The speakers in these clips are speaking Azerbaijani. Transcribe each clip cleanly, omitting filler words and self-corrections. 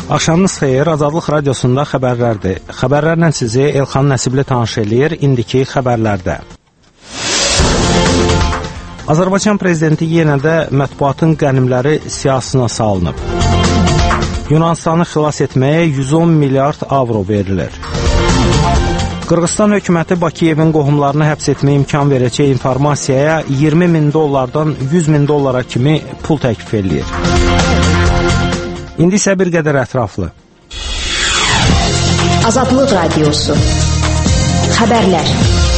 Axşamınız xeyir, Azadlıq Radiosunda xəbərlərdir. Xəbərlərlə sizi Elxan Nəsibli tanış eləyir, indiki xəbərlərdə. Azərbaycan Prezidenti yenə də mətbuatın qənimləri siyahısına salınıb. Yunanistanı xilas etməyə 110 milyard avro verilir. Qırğızstan hökuməti Bakıyevin qohumlarını həbs etməyə imkan verəcək informasiyaya 20 min dollardan 100 min dollara kimi pul təklif eləyir. İndi isə bir qədər ətraflı. Azadlıq Radiosu. Xəbərlər.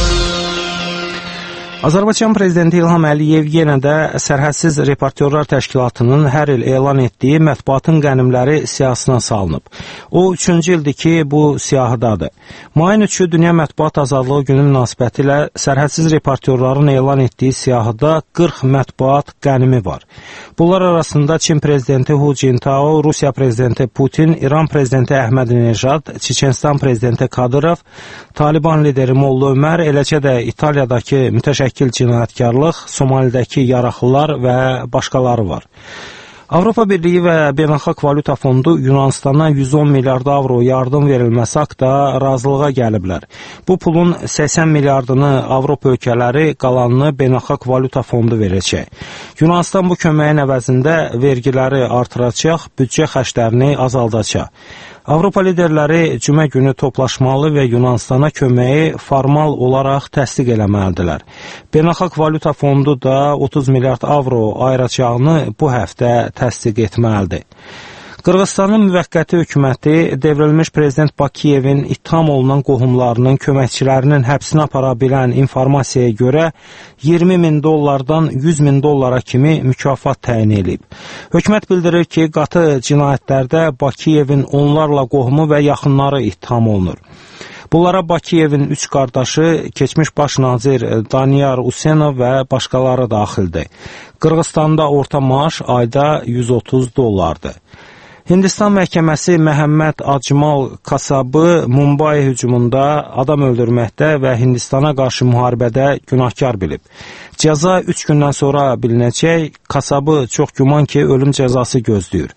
Azərbaycan Prezidenti İlham Əliyev yenə də Sərhədsiz Reportyorlar Təşkilatının hər il elan etdiyi mətbuatın qənimləri siyahısına salınıb. O, 3-cü ildir ki, bu siyahıdadır. Mayın 3-ü Dünya Mətbuat Azadlığı Günü münasibətilə Sərhədsiz Reportyorların elan etdiyi siyahıda 40 mətbuat qənimi var. Bunlar arasında Çin Prezidenti Hu Jintao, Rusiya Prezidenti Putin, İran Prezidenti Əhmədinejad, Çeçenistan Prezidenti Kadyrov, Taliban lideri Molla Ömər, eləcə də İtaliyadakı mütəşəkkil cinayətkarlıq, Somalidəki yaraqlılar və başqaları var. Avropa Birliyi və Beynəlxalq Valyuta Fondu Yunanistana 110 milyard avro yardım verilməsi haqda razılığa gəliblər. Bu pulun 80 milyardını Avropa ölkələri, qalanını Beynəlxalq Valyuta Fondu verəcək. Yunanistan bu köməyin əvəzində vergiləri artıracaq, büdcə xərclərini azaldacaq. Avropa liderləri cümə günü toplaşmalı və Yunanistana köməyi formal olaraq təsdiq eləməlidirlər. Beynəlxalq Valyuta Fondu da 30 milyard avro ayıracağını bu həftə təsdiq etməlidir. Qırğızstanın müvəqqəti hökuməti devrilmiş prezident Bakıyevin ittiham olunan qohumlarının köməkçilərinin həbsini apara bilən informasiyaya görə 20 min dollardan 100 min dollara kimi mükafat təyin edib. Hökumət bildirir ki, qatı cinayətlərdə Bakıyevin onlarla qohumu və yaxınları ittiham olunur. Bunlara Bakıyevin 3 qardaşı, keçmiş baş nazir Daniyar Usenov və başqaları daxildir. Qırğızstanda orta maaş ayda 130 dollardır. Hindistan məhkəməsi Məhəmməd Acmal Kasabı Mumbai hücumunda adam öldürməkdə və Hindistana qarşı müharibədə günahkar bilib. Cəza 3 gündən sonra bilinəcək. Kasabı çox güman ki, ölüm cəzası gözləyir.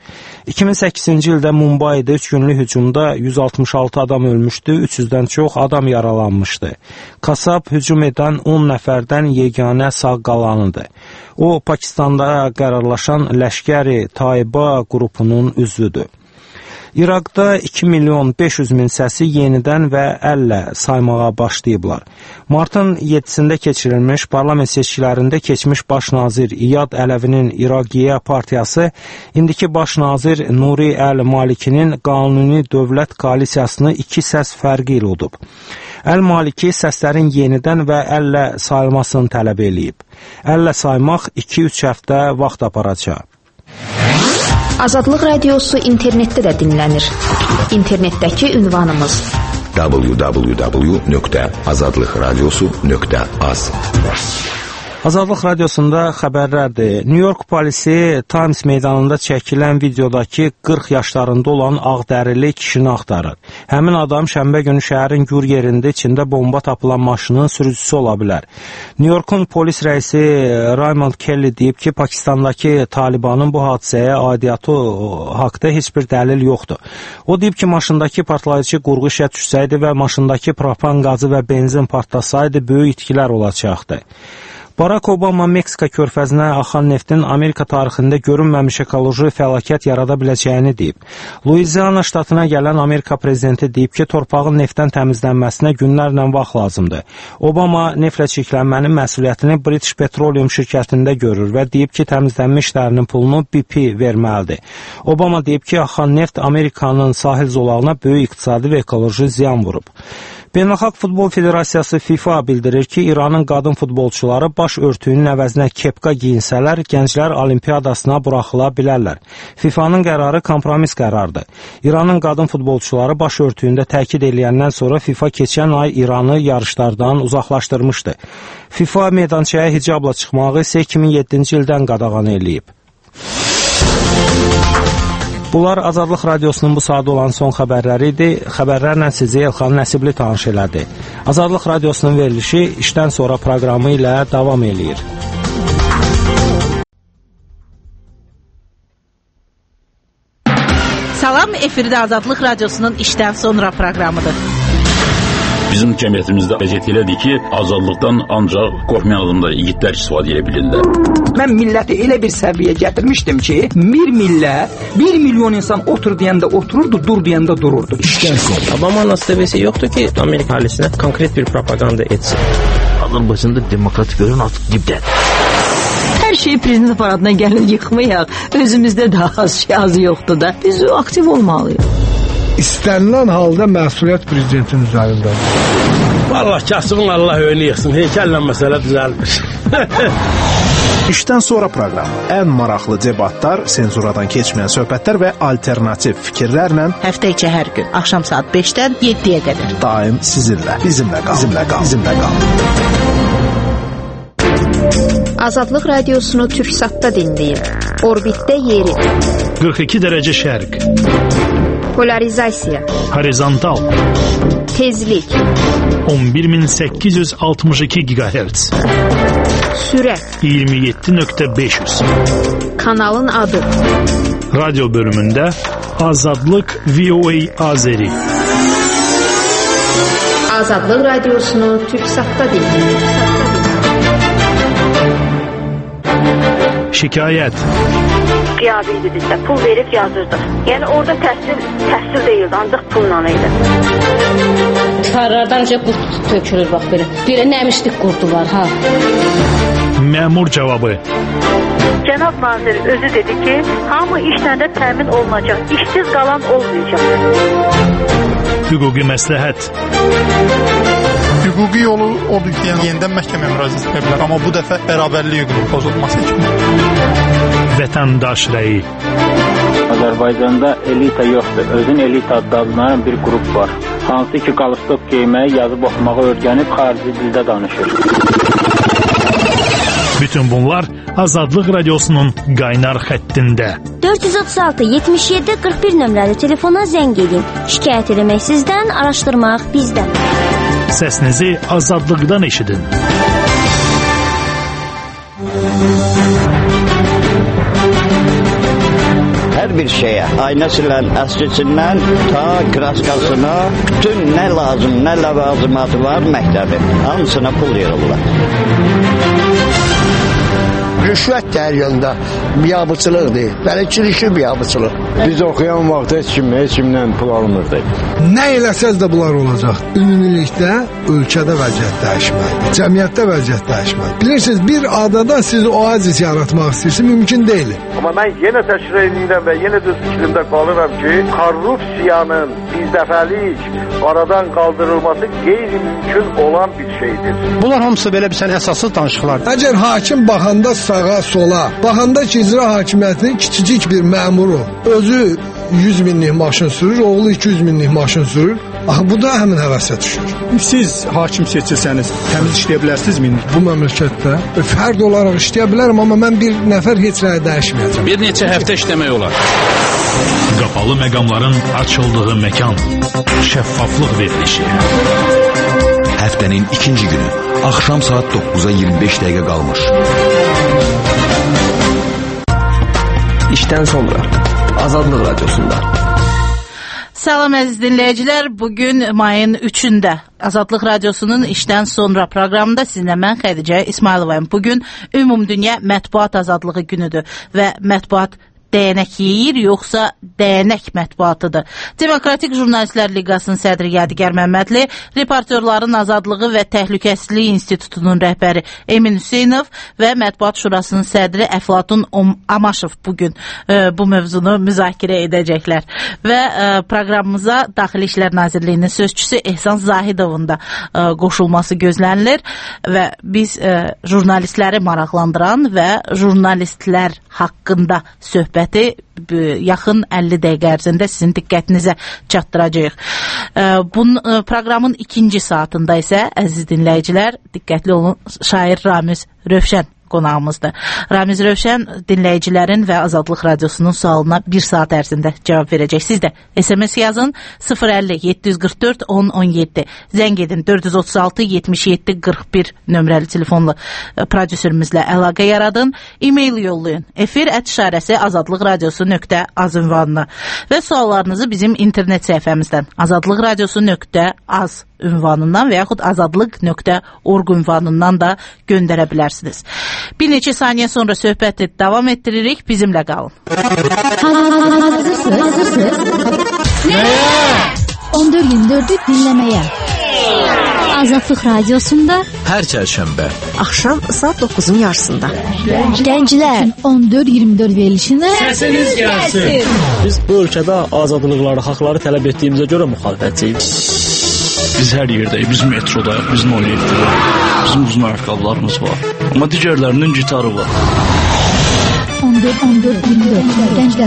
2008-ci ildə Mumbai'də 3 günlük hücumda 166 adam ölmüşdü, 300-dən çox adam yaralanmışdı. Kasab hücum edən 10 nəfərdən yeganə sağ qalanıdır. O, Pakistanda qərarlaşan Ləşkəri Tayba qrupunun üzvüdür. İraqda 2 milyon 500 min səsi yenidən və əllə saymağa başlayıblar. Martın 7-sində keçirilmiş parlament seçkilərində keçmiş baş nazir İyad Ələvinin İraqiyə partiyası indiki baş nazir Nuri Əl-Malikinin qanuni dövlət koalisiyasını 2 səs fərqi ilə udub. Əl-Maliki səslərin yenidən və əllə sayılmasını tələb eləyib. Əllə saymaq 2-3 həftə vaxt aparacaq. Azadlıq Radiosu internetdə də dinlənir. İnternetdəki ünvanımız www.azadlıqradiosu.az. Azadlıq Radiosunda xəbərlərdir. New York polisi Times meydanında çəkilən videodakı 40 yaşlarında olan ağdərili kişini axtarır. Həmin adam şənbə günü şəhərin gür yerində içində bomba tapılan maşının sürücüsü ola bilər. New Yorkun polis rəisi Raymond Kelly deyib ki, Pakistandakı Talibanın bu hadisəyə aidiyyatı haqda heç bir dəlil yoxdur. O deyib ki, maşındakı partlayıcı qurğu işə düşsəydi və maşındakı propan qazı və benzin partlasaydı, böyük itkilər olacaqdı. Barack Obama Meksika körfəzinə axan neftin Amerika tarixində görünməmiş ekoloji fəlakət yarada biləcəyini deyib. Louisiana ştatına gələn Amerika prezidenti deyib ki, torpağın neftdən təmizlənməsinə günlərlə vaxt lazımdır. Obama neftlə çirklənmənin məsuliyyətini British Petroleum şirkətində görür və deyib ki, təmizlənmə işlərinin pulunu BP verməlidir. Obama deyib ki, axan neft Amerikanın sahil zolağına böyük iqtisadi və ekoloji ziyan vurub. Beynəlxalq Futbol Federasiyası FIFA bildirir ki, İranın qadın futbolçuları baş örtüyünün əvəzinə kepka giyinsələr, gənclər olimpiyadasına buraxıla bilərlər. FIFA'nın qərarı kompromis qərardır. İranın qadın futbolçuları baş örtüyündə təkid ediləndən sonra FIFA keçən ay İranı yarışlardan uzaqlaşdırmışdı. FIFA meydançaya hicabla çıxmağı isə 2007-ci ildən qadağan eləyib. Bunlar Azadlıq Radiosunun bu saat olan son xəbərləri idi. Xəbərlərlə sizi Elxan Nəsibli tanış elədi. Azadlıq Radiosunun verilişi işdən sonra proqramı ilə davam eləyir. Salam, efirdə Azadlıq Radiosunun işdən sonra proqramıdır. Bizim cəmiyyətimizdə vəziyyət elədir ki, azadlıqdan ancaq qorxmayan adamlar, igidlər istifadə edə bilirlər. Mən milləti elə bir səviyyə gətirmişdim ki, bir millət, 1 milyon insan otur deyəndə otururdu, dur deyəndə dururdu. Obama'nın seviyesi yoktu ki Amerika ailesine konkret bir propaganda etsin. Azərbaycanda demokratik görün artıq dibdədir. Hər şeyi prezident aparatına gəlin yıxmayaq. Özümüzdə daha az yoxdur da. Biz aktiv olmalıyıq. İstənilən halda məsuliyyət prezidentin üzərindədir. Vallahi kasıbın Allah önünü yıxsın. Heykəllə məsələ düzəlmir. İşdən sonra proqramı. Ən maraqlı debatlar, senzuradan keçməyən söhbətlər və alternativ fikirlərlə Həftə içi hər gün axşam saat 5-dən 7-yə qədər. Daim sizinlə, bizimlə qal. Azadlıq Radiosunu Türksatda dinləyin. Orbitdə yeri. 42 dərəcə şərq. Polarizasiya. Horizontal. Tezlik. 11862 GHz. Sürət. 27.500. Kanalın adı. Radyo bölümündə Azadlıq VOA Azeri. Azadlıq Radiosunu Türksatda dinləyin. Şikayət. Qiyabiydi bizdə, pul verib yazırdı. Yəni orada təhsil deyildi, ancaq pulla idi. Divarlardan qurt tökülür, bax belə. Belə nəmişlik qurdu var, ha. Məmur cavabı. Cənab nazir özü dedi ki, hamı işlərdə təmin olunacaq, işsiz qalan olmayacaq. Hüquqi məsləhət. Hüquqi yolu odur ki, yenidən məhkəməyə müraciət edə bilər, amma bu dəfə bərabərlik hüququnun pozulması kimi. Vətəndaş rəyi. Azərbaycanda elita yoxdur. Özün elita adlanan bir qrup var. Hansı ki, qalstok geyməyi, yazıb oxumağı öyrənib xarici dildə danışır. Bütün bunlar Azadlıq Radiosunun qaynar xəttində. 436-77-41 nömrəli telefona zəng edin. Şikayət eləmək sizdən, araşdırmaq bizdən. Səsinizi azadlıqdan eşidin. Hər bir şeyə, aynəsindən, əskisindən, ta kraskasına, bütün nə lazım, nə ləvazimatı var məktəbi, hamısına pul yığırlar. Rüşvət dəryanında biabıçılıqdır, bələdçilikli biabıçılıq. Biz oxuyan vaxt heç kimdən pul almırdı. Nə eləsəz də bunlar olacaq. Ümumilikdə ölkədə vəziyyət dəyişməlidir, cəmiyyətdə vəziyyət dəyişməlidir. Bilirsiniz, bir adada siz oazis yaratmaq istəyirsiniz, mümkün deyil. Amma mən yenə təkrar edirəm və yenə düz fikrimdə qalıram ki, korrupsiyanın birdəfəlik aradan qaldırılması qeyri-mümkün olan bir şeydir. Bunlar hamısı belə bir əsassız danışıqlardır. Əgər hakim baxanda sağa, sola, baxanda ki, icra hakimiyyətinin kiçicik bir məmuru özü 100 minlik maşın sürür, oğlu 200 minlik maşın sürür. Axı, bu da həmin həvəsə düşür. Siz hakim seçilsəniz, təmiz işləyə bilərsinizmi? Bu məmləkətdə fərd olaraq işləyə bilərəm, amma mən bir nəfər heç nəyə dəyişməyəcəm. Bir neçə həftə işləmək olar. Qapalı məqamların açıldığı məkan. Şəffaflıq verilişi. Həftənin ikinci günü, axşam saat 9-a 25 dəqiqə qalmış. İşdən sonra Azadlıq Radiosunda. Salam əziz dinləyicilər, bugün mayın 3-də Azadlıq Radiosunun işdən sonra proqramında sizinlə mən Xədicə İsmayılovayım. Bugün Ümumdünya Mətbuat Azadlığı günüdür və mətbuat dəyənək yeyir, yoxsa dəyənək mətbuatıdır. Demokratik Jurnalistlər Liqasının sədri Yadigar Məmmədli, Reportyorların Azadlığı və Təhlükəsizlik İnstitutunun rəhbəri Emin Hüseynov və Mətbuat Şurasının sədri Əflatun Amaşov bugün bu mövzunu müzakirə edəcəklər. Və proqramımıza Daxili İşlər Nazirliyinin sözçüsü Ehsan Zahidovun da qoşulması gözlənilir və biz jurnalistləri maraqlandıran və jurnalistlər haqqında söhbət yaxın 50 dəqiqə ərzində sizin diqqətinizə çatdıracağıq. Proqramın ikinci saatında isə, əziz dinləyicilər, diqqətli olun, şair Ramiz Rövşən qonağımızdır. Ramiz Rövşən dinləyicilərin və Azadlıq Radiosunun sualına 1 saat ərzində cavab verəcək. Siz də SMS yazın 050 744 1017. Zəng edin 436 77 41 nömrəli telefonla prodüserimizlə əlaqə yaradın. E-mail yollayın. efir@işarəsi azadlıqradiosu.az ünvanına və suallarınızı bizim internet səhifəmizdən azadlıqradiosu.az ünvanından və yaxud azadlıq.org ünvanından da göndərə bilərsiniz. Bir neçə saniyə sonra söhbəti davam etdiririk. Bizimlə qalın. Hazırsınız? Nəyə? 14-24'ü dinləməyə. Azadlıq Radiosunda hər çərşənbə axşam saat 9'un yarısında. Gənclər 14-24 verilişinə səsiniz gəlsin. Biz bu ölkədə azadlıqları, haqları tələb etdiyimizə görə müxalifətçiyik. Biz hər yerdəyik, biz metrodayıq, biz 07'də, bizim uzun ayaqqabılarımız var. Amma digərlərinin gitarı var. 14-24 Gənclər.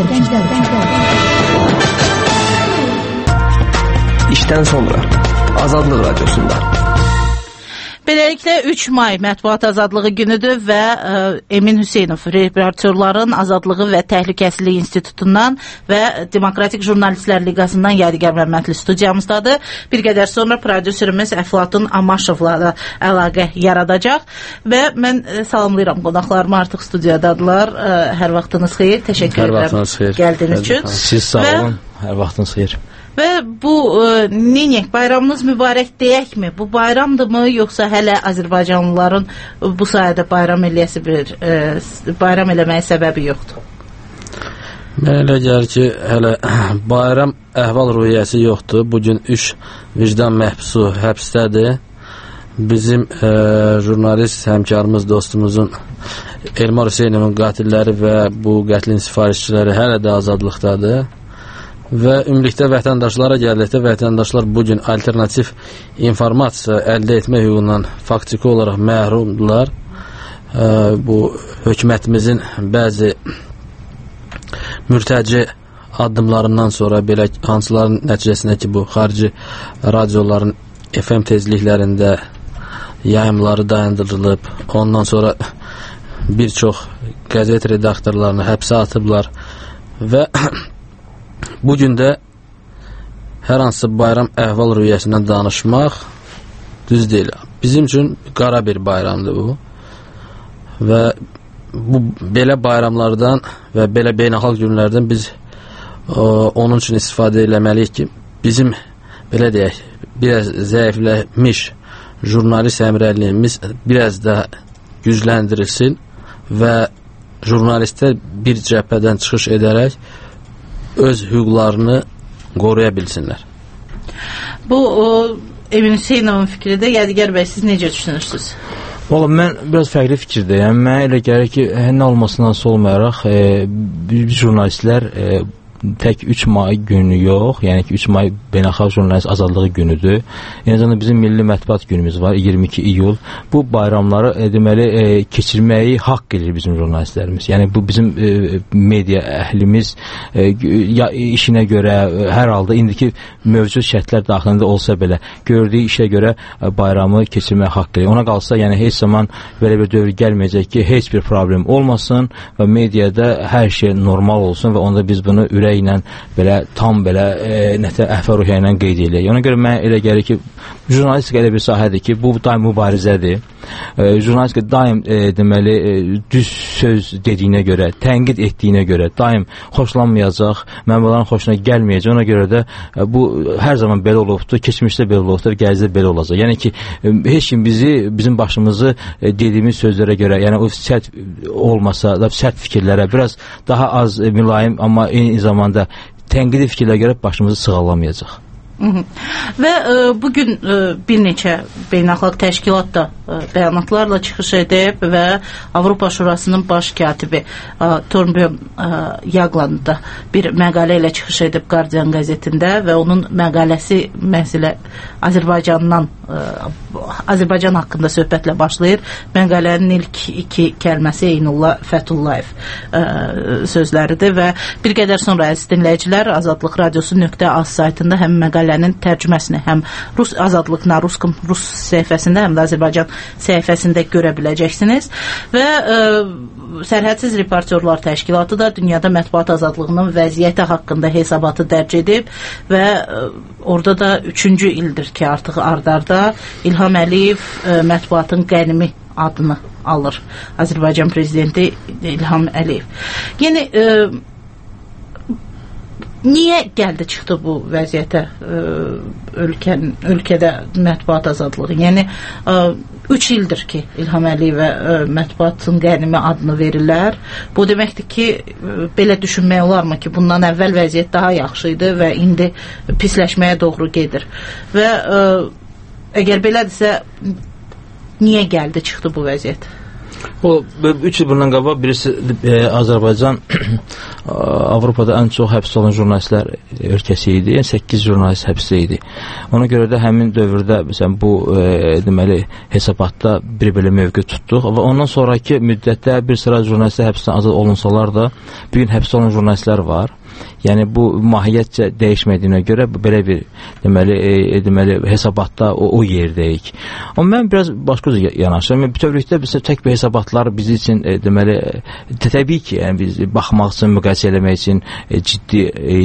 İşdən sonra Azadlıq Radiosunda. Beləliklə 3 may Mətbuat Azadlığı günüdür və Emin Hüseynov Reportyorların Azadlığı və Təhlükəsizlik İnstitutundan və Demokratik Jurnalistlər Liqasından Yadigar Məmmədli studiyamızdadır. Bir qədər sonra prodüserimiz Əflatun Amaşovla da əlaqə yaradacaq və mən salamlayıram qonaqlarımı, artıq studiyadadılar. Hər vaxtınız xeyir, təşəkkür edirəm gəldiyiniz üçün. Siz sağ olun, hər vaxtınız xeyir. Və bu Ninək bayramınız mübarək deyəkmi? Bu bayramdırmı, yoxsa hələ Azərbaycanlıların bu sayədə bayram eləyəsi bayram eləməyə səbəbi yoxdur? Mənə elə gəlir ki, hələ bayram əhval-ruhiyyəsi yoxdur. Bugün 3 vicdan məhbusu həbsdədir. Bizim jurnalist həmkarımız, dostumuzun Elmar Hüseynovun qatilləri və bu qətlin sifarişçiləri hələ də azadlıqdadır. Və ümumilikdə vətəndaşlara gəldikdə vətəndaşlar bugün alternativ informasiya əldə etmə hüququndan faktiki olaraq məhrumdular. Bu hökumətimizin bəzi mürtəci addımlarından sonra belə hansıların nəticəsində ki, bu xarici radioların FM tezliklərində yayımları dayandırılıb, ondan sonra bir çox qəzet redaktorlarını həbsə atıblar və bugün də hər hansı bayram əhval-ruhiyyəsindən danışmaq düz deyil. Bizim üçün qara bir bayramdır bu. Və bu belə bayramlardan və belə beynəlxalq günlərdən biz onun üçün istifadə eləməliyik ki, bizim belə deyək, biraz zəifləmiş jurnalist həmrəyliyimiz biraz da gücləndirilsin və jurnalistlər bir cəbhədən çıxış edərək öz hüquqlarını qoruya bilsinlər. Bu Emin Hüseynovun fikridir. Yadigar bəy, siz necə düşünürsünüz? Valla mən biraz fərqli fikirdəyəm. Mən elə gəlir ki, nə olmasından olmayaraq biz jurnalistlər tək 3 may günü yox, yəni ki 3 may beynəlxalq jurnalist azadlığı günüdür. Eyni zamanda bizim milli mətbuat günümüz var, 22 iyul. Bu bayramları deməli keçirməyi haqq edir bizim jurnalistlərimiz. Yəni bu bizim media əhlimiz işinə görə hər halda indiki mövcud şərtlər daxilində olsa belə gördüyü işə görə bayramı keçirməyə haqq edir. Ona qalsa, yəni heç zaman belə bir dövr gəlməyəcək ki, heç bir problem olmasın və mediada hər şey normal olsun və onda biz bunu ürəklə belə tam belə əhval-ruhiyyə ilə qeyd eləyək. Ona görə mən elə gəlir ki, jurnalistika elə bir sahədir ki, bu daim mübarizədir. Jurnalistika daim deməli düz söz dediyinə görə, tənqid etdiyinə görə daim xoşlanmayacaq, mənbəələrin xoşuna gəlməyəcək. Ona görə də bu hər zaman belə olubdur, keçmişdə belə olubdur, gələcəkdə belə olacaq. Yəni ki, heç kim bizim başımızı dediyimiz sözlərə görə, yəni o sərt olmasa da sərt fikirlərə, biraz daha az mülayim, amma eyni zamanda tənqidi fikirlərə görə başımızı sığallamayacaq. Və bugün bir neçə beynəlxalq təşkilat da bəyanatlarla çıxış edib və Avropa Şurasının baş katibi Torbjörn Jagland da bir məqalə ilə çıxış edib Guardian qəzetində və onun məqaləsi məsələ Azərbaycan haqqında söhbətlə başlayır. Məqalənin ilk 2 kəlməsi Eynullah Fətullayev sözləridir və bir qədər sonra əziz dinləyicilər Azadlıq Radiosu.az saytında həm məqalənin tərcüməsini həm Rus azadlığına rus səhifəsində, həm də Azərbaycan səhifəsində görə biləcəksiniz. Və Sərhədsiz Reportyorlar Təşkilatı da dünyada mətbuat azadlığının vəziyyəti haqqında hesabatı dərc edib və orada da 3-cü ildir ki, artıq ardarda İlham Əliyev mətbuatın qənimi adını alır. Azərbaycan prezidenti İlham Əliyev. Yəni niyə gəldi çıxdı bu vəziyyətə ölkədə mətbuat azadlığı? Yəni 3 ildir ki, İlham Əliyevə mətbuatın qənimi adını verirlər. Bu deməkdir ki, belə düşünmək olarmı ki, bundan əvvəl vəziyyət daha yaxşı idi və indi pisləşməyə doğru gedir. Və əgər belədirsə, niyə gəldi çıxdı bu vəziyyət? O 3 il bundan qabaq birisi Azərbaycan Avropada ən çox həbs olan jurnalistlər ölkəsi idi. Yəni 8 jurnalist həbsdə idi. Ona görə də həmin dövrdə məsələn bu deməli hesabatda bir belə mövqe tutduq və ondan sonraki müddətdə bir sıra jurnalistlər həbsdən azad olunsalar da bu gün həbsdə olan jurnalistlər var. Yəni bu mahiyyətcə dəyişmədiyinə görə belə bir deməli hesabatda o yerdəyik. Amma mən biraz başqa yanaşıram. Bütövlükdə biz tək bir hesabatlar bizim üçün deməli təbii ki, yəni biz baxmaq üçün, müqayisə etmək üçün ciddi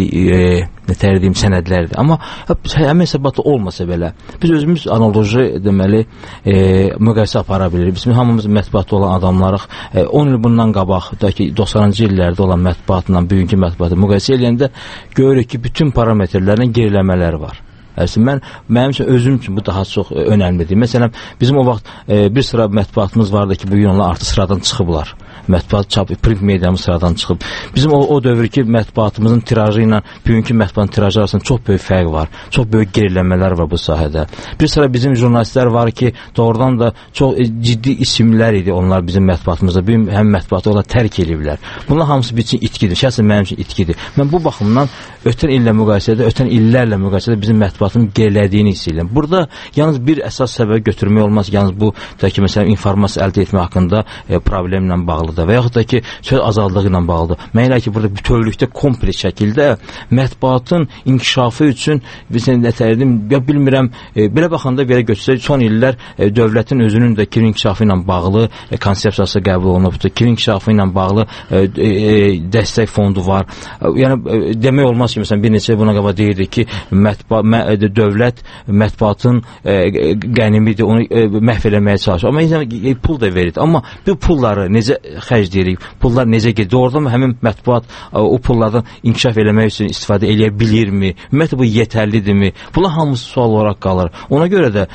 nətərdiyim sənədlərdir. Amma həmin hesabatı olmasa belə biz özümüz analoji deməli müqayisə apara bilirik. Biz hamımız mətbuatda olan adamlarıq. 10 il bundan qabaq, da ki 90-cı illərdə olan mətbuatla bugünkü mətbuatı müqayisə edəndə görürük ki, bütün parametrlərdən geriləmələr var. Mənim üçün özüm üçün bu daha çox önəmlidir. Məsələn, bizim o vaxt bir sıra mətbuatımız vardı ki, bugün onlar artıq sıradan çıxıblar. Mətbuat çap, print mediamız sıradan çıxıb. Bizim o dövrki mətbuatımızın tirajı ilə bugünkü mətbuatın tirajı arasında çox böyük fərq var. Çox böyük geriləmələr var bu sahədə. Bir sıra bizim jurnalistlər var ki, doğrudan da çox ciddi isimlər idi onlar bizim mətbuatımızda. Bugün həm mətbuatı onlar tərk ediblər. Bunlar hamısı bir üçün itkidir. Şəxsən mənim üçün itkidir. Mən bu baxımdan ötən illərlə müqayisədə bizim mətbuatın gerilədiyini hiss edirəm. Burada yalnız bir əsas səbəb götürmək olmaz. Yalnız bu da ki, məsələn, informasiya əldə etmək haqqında problemlə bağlıdır və yaxud da ki, söz azadlığı ilə bağlıdır. Mən elə ki, burada bütövlükdə kompleks şəkildə mətbuatın inkişafı üçün bilmirəm, belə baxanda belə götürsək, son illər dövlətin özünün də kirin inkişafı ilə bağlı konsepsiyası qəbul olunubdur. Kirin inkişafı ilə bağlı dəstək fondu var. Yəni, demək olmaz ki, məsələn, bir neçə buna qabaq deyirdi ki, dövlət mətbuatın qənimidir, onu məhv eləməyə çalışır. Amma pul da verir. Amma bu pulları necə xərcləyirik, pullar necə gedir? Oradan həmin mətbuat o pullardan inkişaf eləmək üçün istifadə eləyə bilirmi? Ümumiyyətlə bu yetərlidirmi? Bunlar hamısı sual olaraq qalır. Ona görə də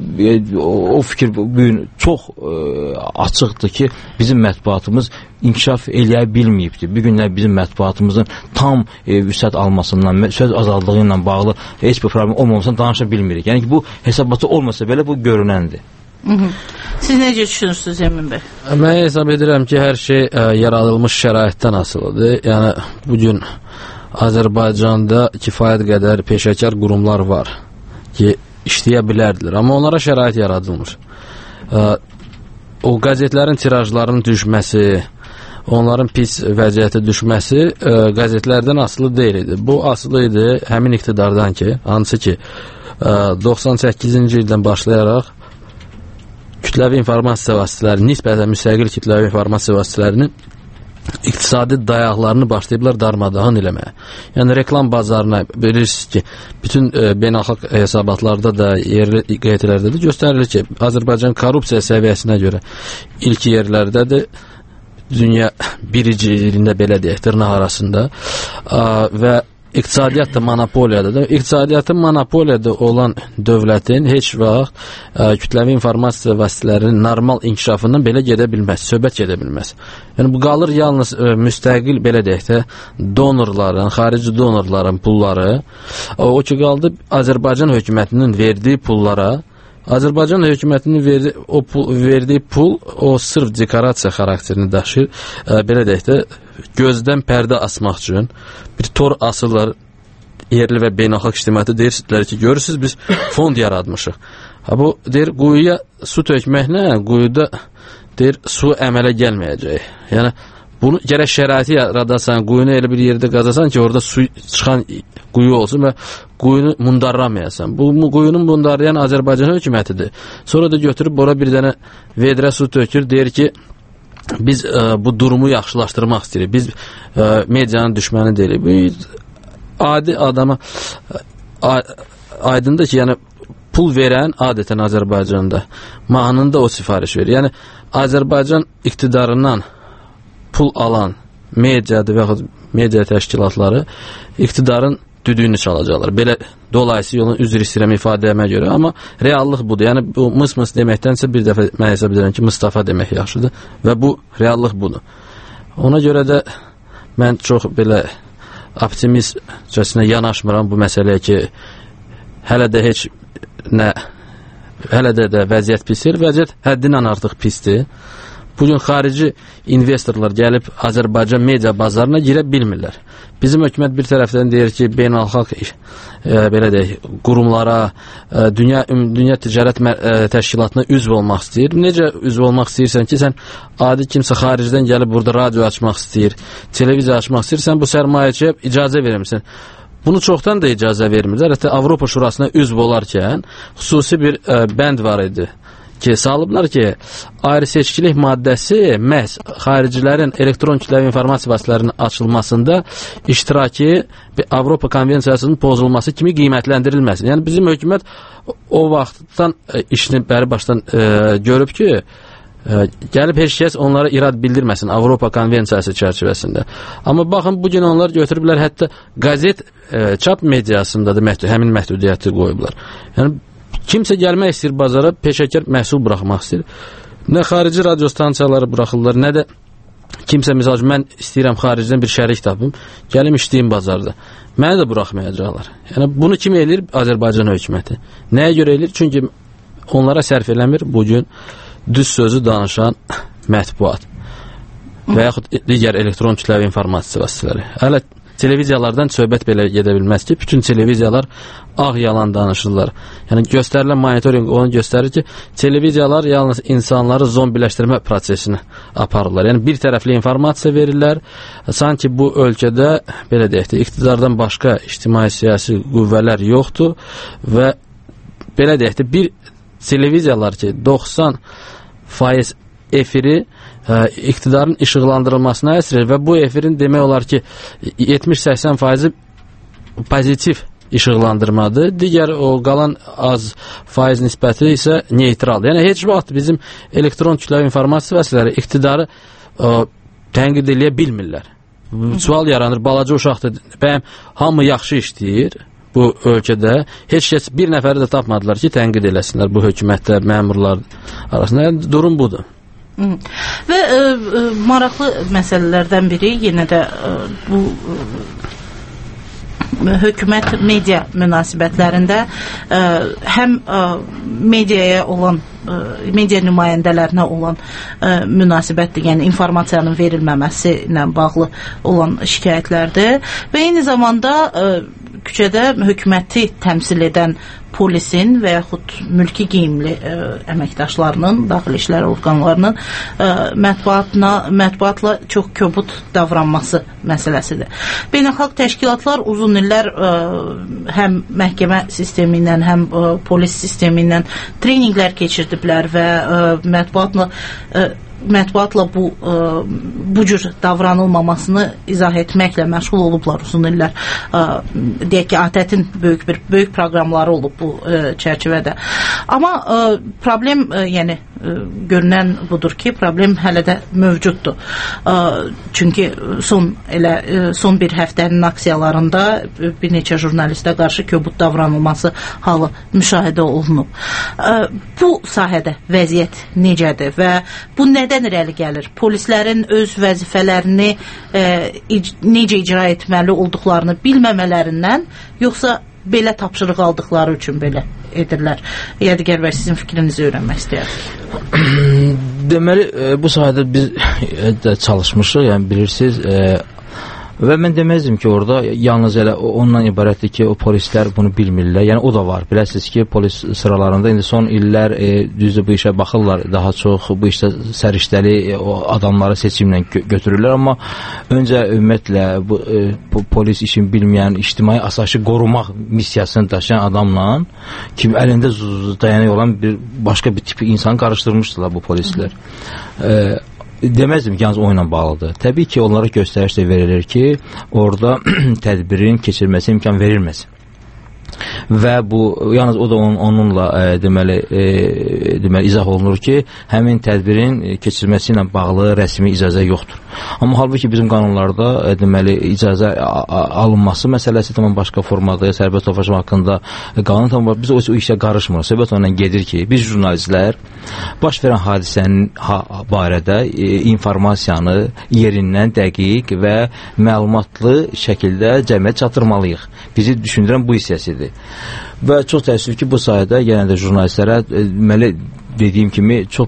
o fikir bugün çox açıqdır ki, bizim mətbuatımız inkişaf eləyə bilməyibdir. Bu günlər bizim mətbuatımızın tam vüsət almasından, söz azadlığı ilə bağlı heç bir problem olmamasından danışa bilmirik. Yəni ki, bu hesabatı olmasa belə bu görünəndir. Siz necə düşünürsünüz Emin bəy? Mən hesab edirəm ki, hər şey yaradılmış şəraitdən asılıdır. Yəni, bugün Azərbaycanda kifayət qədər peşəkar qurumlar var ki, işləyə bilərdilər. Amma onlara şərait yaradılmır. O qəzetlərin tirajlarının düşməsi, onların pis vəziyyətə düşməsi qəzetlərdən asılı deyil idi. Bu asılı idi həmin iqtidardan ki, hansı ki 98-ci ildən başlayaraq kütləvi informasiya vasitələri, nisbətən müstəqil kütləvi informasiya vasitələrinin iqtisadi dayaqlarını başlayıblar darmadağın eləməyə. Yəni reklam bazarına bilirsiniz ki, bütün beynəlxalq hesabatlarda da, yerli qəzetlərdə də göstərilir ki, Azərbaycan korrupsiya səviyyəsinə görə ilk yerlərdədir. Dünya biriciliyində belə deyək, dırnaq arasında və iqtisadiyyat da monopoliyadır. İqtisadiyyatın monopoliyada olan dövlətin heç vaxt kütləvi informasiya vasitələrinin normal inkişafından belə gedə bilməz, söhbət gedə bilməz. Yəni bu qalır yalnız müstəqil belə deyək də donorların, xarici donorların pulları, o ki qaldı Azərbaycan hökumətinin verdiyi pullara. Azərbaycan hökumətinin verdiyi pul o sırf dekorasiya xarakterini daşıyır. Belə deyək də gözdən pərdə asmaq üçün bir tor asırlar, yerli və beynəlxalq ictimaiyyətə deyirsizlər ki, görürsünüz biz fond yaratmışıq. Bu deyir quyuya su tökməklə quyuda deyir su əmələ gəlməyəcək. Yəni bunu gərək şəraiti yaradasan, quyunu elə bir yerdə qazasan ki, orada su çıxan quyu olsun və quyunu mundarlamayasan. Bu quyunu mundarlayan Azərbaycan hökumətidir. Sonra da götürüb ora bir dənə vedrə su tökür, deyir ki, biz bu durumu yaxşılaşdırmaq istəyirik. Biz medianın düşməni deyilik. Bu adi adama aydındır ki, yəni pul verən adətən Azərbaycanda mahnında o sifariş verir. Yəni Azərbaycan iqtidarından pul alan mediadır və yaxud media təşkilatları iqtidarın düdüyünü çalacaqlar. Belə dolayısı yolun üzr istəyirəm ifadəmə görə, amma reallıq budur. Yəni bu mıs-mıs deməkdənsə bir dəfə mən hesab edirəm ki, Mustafa demək yaxşıdır və bu reallıq budur. Ona görə də mən çox belə optimistcəsinə yanaşmıram bu məsələyə ki, hələ də heç nə, hələ də vəziyyət pisdir. Vəziyyət həddindən artıq pisdir. Bugün xarici investorlar gəlib Azərbaycan media bazarına girə bilmirlər. Bizim hökumət bir tərəfdən deyir ki, beynəlxalq belə deyək, qurumlara, dünya ticarət təşkilatına üzv olmaq istəyir. Necə üzv olmaq istəyirsən ki, sən adi kimsə xaricdən gəlib burada radio açmaq istəyir, televiziya açmaq istəyirsən, bu sərmayəçiyə icazə vermirsən. Bunu çoxdan da icazə vermirlər. Hətta Avropa Şurasına üzv olarkən xüsusi bir bənd var idi ki, salıblar ki, ayrı seçkilik maddəsi məhz xaricilərin elektron kütləvi informasiya vasitələrinin açılmasında iştiraki Avropa Konvensiyasının pozulması kimi qiymətləndirilməsin. Yəni bizim hökumət o vaxtdan işini bəri başdan görüb ki, gəlib heç kəs onlara irad bildirməsin Avropa Konvensiyası çərçivəsində. Amma baxın, bugün onlar götürüblər, hətta qazet çap mediasında da həmin məhdudiyyəti qoyublar. Yəni kimsə gəlmək istəyir bazara, peşəkar məhsul buraxmaq istəyir. Nə xarici radio stansiyaları buraxırlar, nə də kimsə, misal ki, mən istəyirəm xaricdən bir şərik tapım, gəlim işləyim bazarda. Məni də buraxmayacaqlar. Yəni bunu kim eləyir? Azərbaycan hökuməti. Nəyə görə eləyir? Çünki onlara sərf eləmir bugün düz sözü danışan mətbuat və yaxud digər elektron kütləvi informasiya vasitələri. Hələ televiziyalardan söhbət belə gedə bilməz ki, bütün televiziyalar ağ yalan danışırlar. Yəni göstərilən monitoring onu göstərir ki, televiziyalar yalnız insanları zombiləşdirmə prosesini aparırlar. Yəni bir tərəfli informasiya verirlər. Sanki bu ölkədə belə deyək də iqtidardan başqa ictimai-siyasi qüvvələr yoxdur və belə deyək də bir televiziyalar ki 90% efiri iqtidarın işıqlandırılmasına əsr və bu efirin demək olar ki 70-80% pozitiv işıqlandırmadır. Digər o qalan az faiz nisbəti isə neytral. Yəni heç vaxt bizim elektron kütləvi informasiya vasitələri iqtidarı tənqid eləyə bilmirlər. Sual yaranır, balaca uşaqdır, bəyəm hamı yaxşı işləyir bu ölkədə. Heç kəs bir nəfəri də tapmadılar ki, tənqid eləsinlər bu hökumətdə, məmurlar arasında. Yəni, durum budur. Və maraqlı məsələlərdən biri yenə də bu hökumət media münasibətlərində həm mediaya olan media nümayəndələrinə olan münasibətdir, yəni informasiyanın verilməməsi ilə bağlı olan şikayətlərdir və eyni zamanda küçədə hökuməti təmsil edən polisin və yaxud mülki geyimli əməkdaşlarının, daxili işlər orqanlarının mətbuatla çox kobud davranması məsələsidir. Beynəlxalq təşkilatlar uzun illər həm məhkəmə sistemi ilə, həm polis sistemi ilə treninqlər keçirdiblər və mətbuatla bu cür davranılmamasını izah etməklə məşğul olublar uzun illər. Deyək ki, ATƏT-in böyük proqramları olub bu çərçivədə. Amma problem, yəni görünən budur ki, problem hələ də mövcuddur. Çünki son bir həftənin aksiyalarında bir neçə jurnalistə qarşı kobud davranılması halı müşahidə olunub. Bu sahədə vəziyyət necədir və bu nədən irəli gəlir? Polislərin öz vəzifələrini necə icra etməli olduqlarını bilməmələrindən, yoxsa belə tapşırıq aldıqları üçün belə edirlər? Yadigar bəy, sizin fikrinizi öyrənmək istəyərdik. Deməli, bu sahədə biz də çalışmışıq, yəni bilirsiniz, Və mən deməzdim ki, orada yalnız elə ondan ibarətdir ki, o polislər bunu bilmirlər. Yəni o da var. Biləsiniz ki, polis sıralarında indi son illər düzdür bu işə baxırlar, daha çox bu işdə səriştəli o adamları seçimlə götürürlər, amma öncə ümumiyyətlə bu polis işin bilməyən, ictimai asayişi qorumaq missiyasını daşıyan adamla kim əlində dayanıq olan bir başqa bir tipi insan qarışdırmışdılar bu polislər. Deməzdim ki, yalnız oyla bağlıdır. Təbii ki, onlara göstəriş də verilir ki, orada tədbirin keçirməsi imkan verilməsin. Və bu yalnız o da onunla deməli izah olunur ki, həmin tədbirin keçirilməsi ilə bağlı rəsmi icazə yoxdur. Amma halbuki bizim qanunlarda deməli icazə alınması məsələsi tamam başqa formada, sərbəst toplaşma haqqında qanun tamam var. Biz o işə qarışmırıq. Söhbət ondan gedir ki, biz jurnalistlər baş verən hadisənin barədə informasiyanı yerindən dəqiq və məlumatlı şəkildə cəmiyyət çatdırmalıyıq. Bizi düşündürən bu hissəsidir. Və çox təəssüf ki, bu sayədə yenə də jurnalistlərə deməli dediyim kimi çox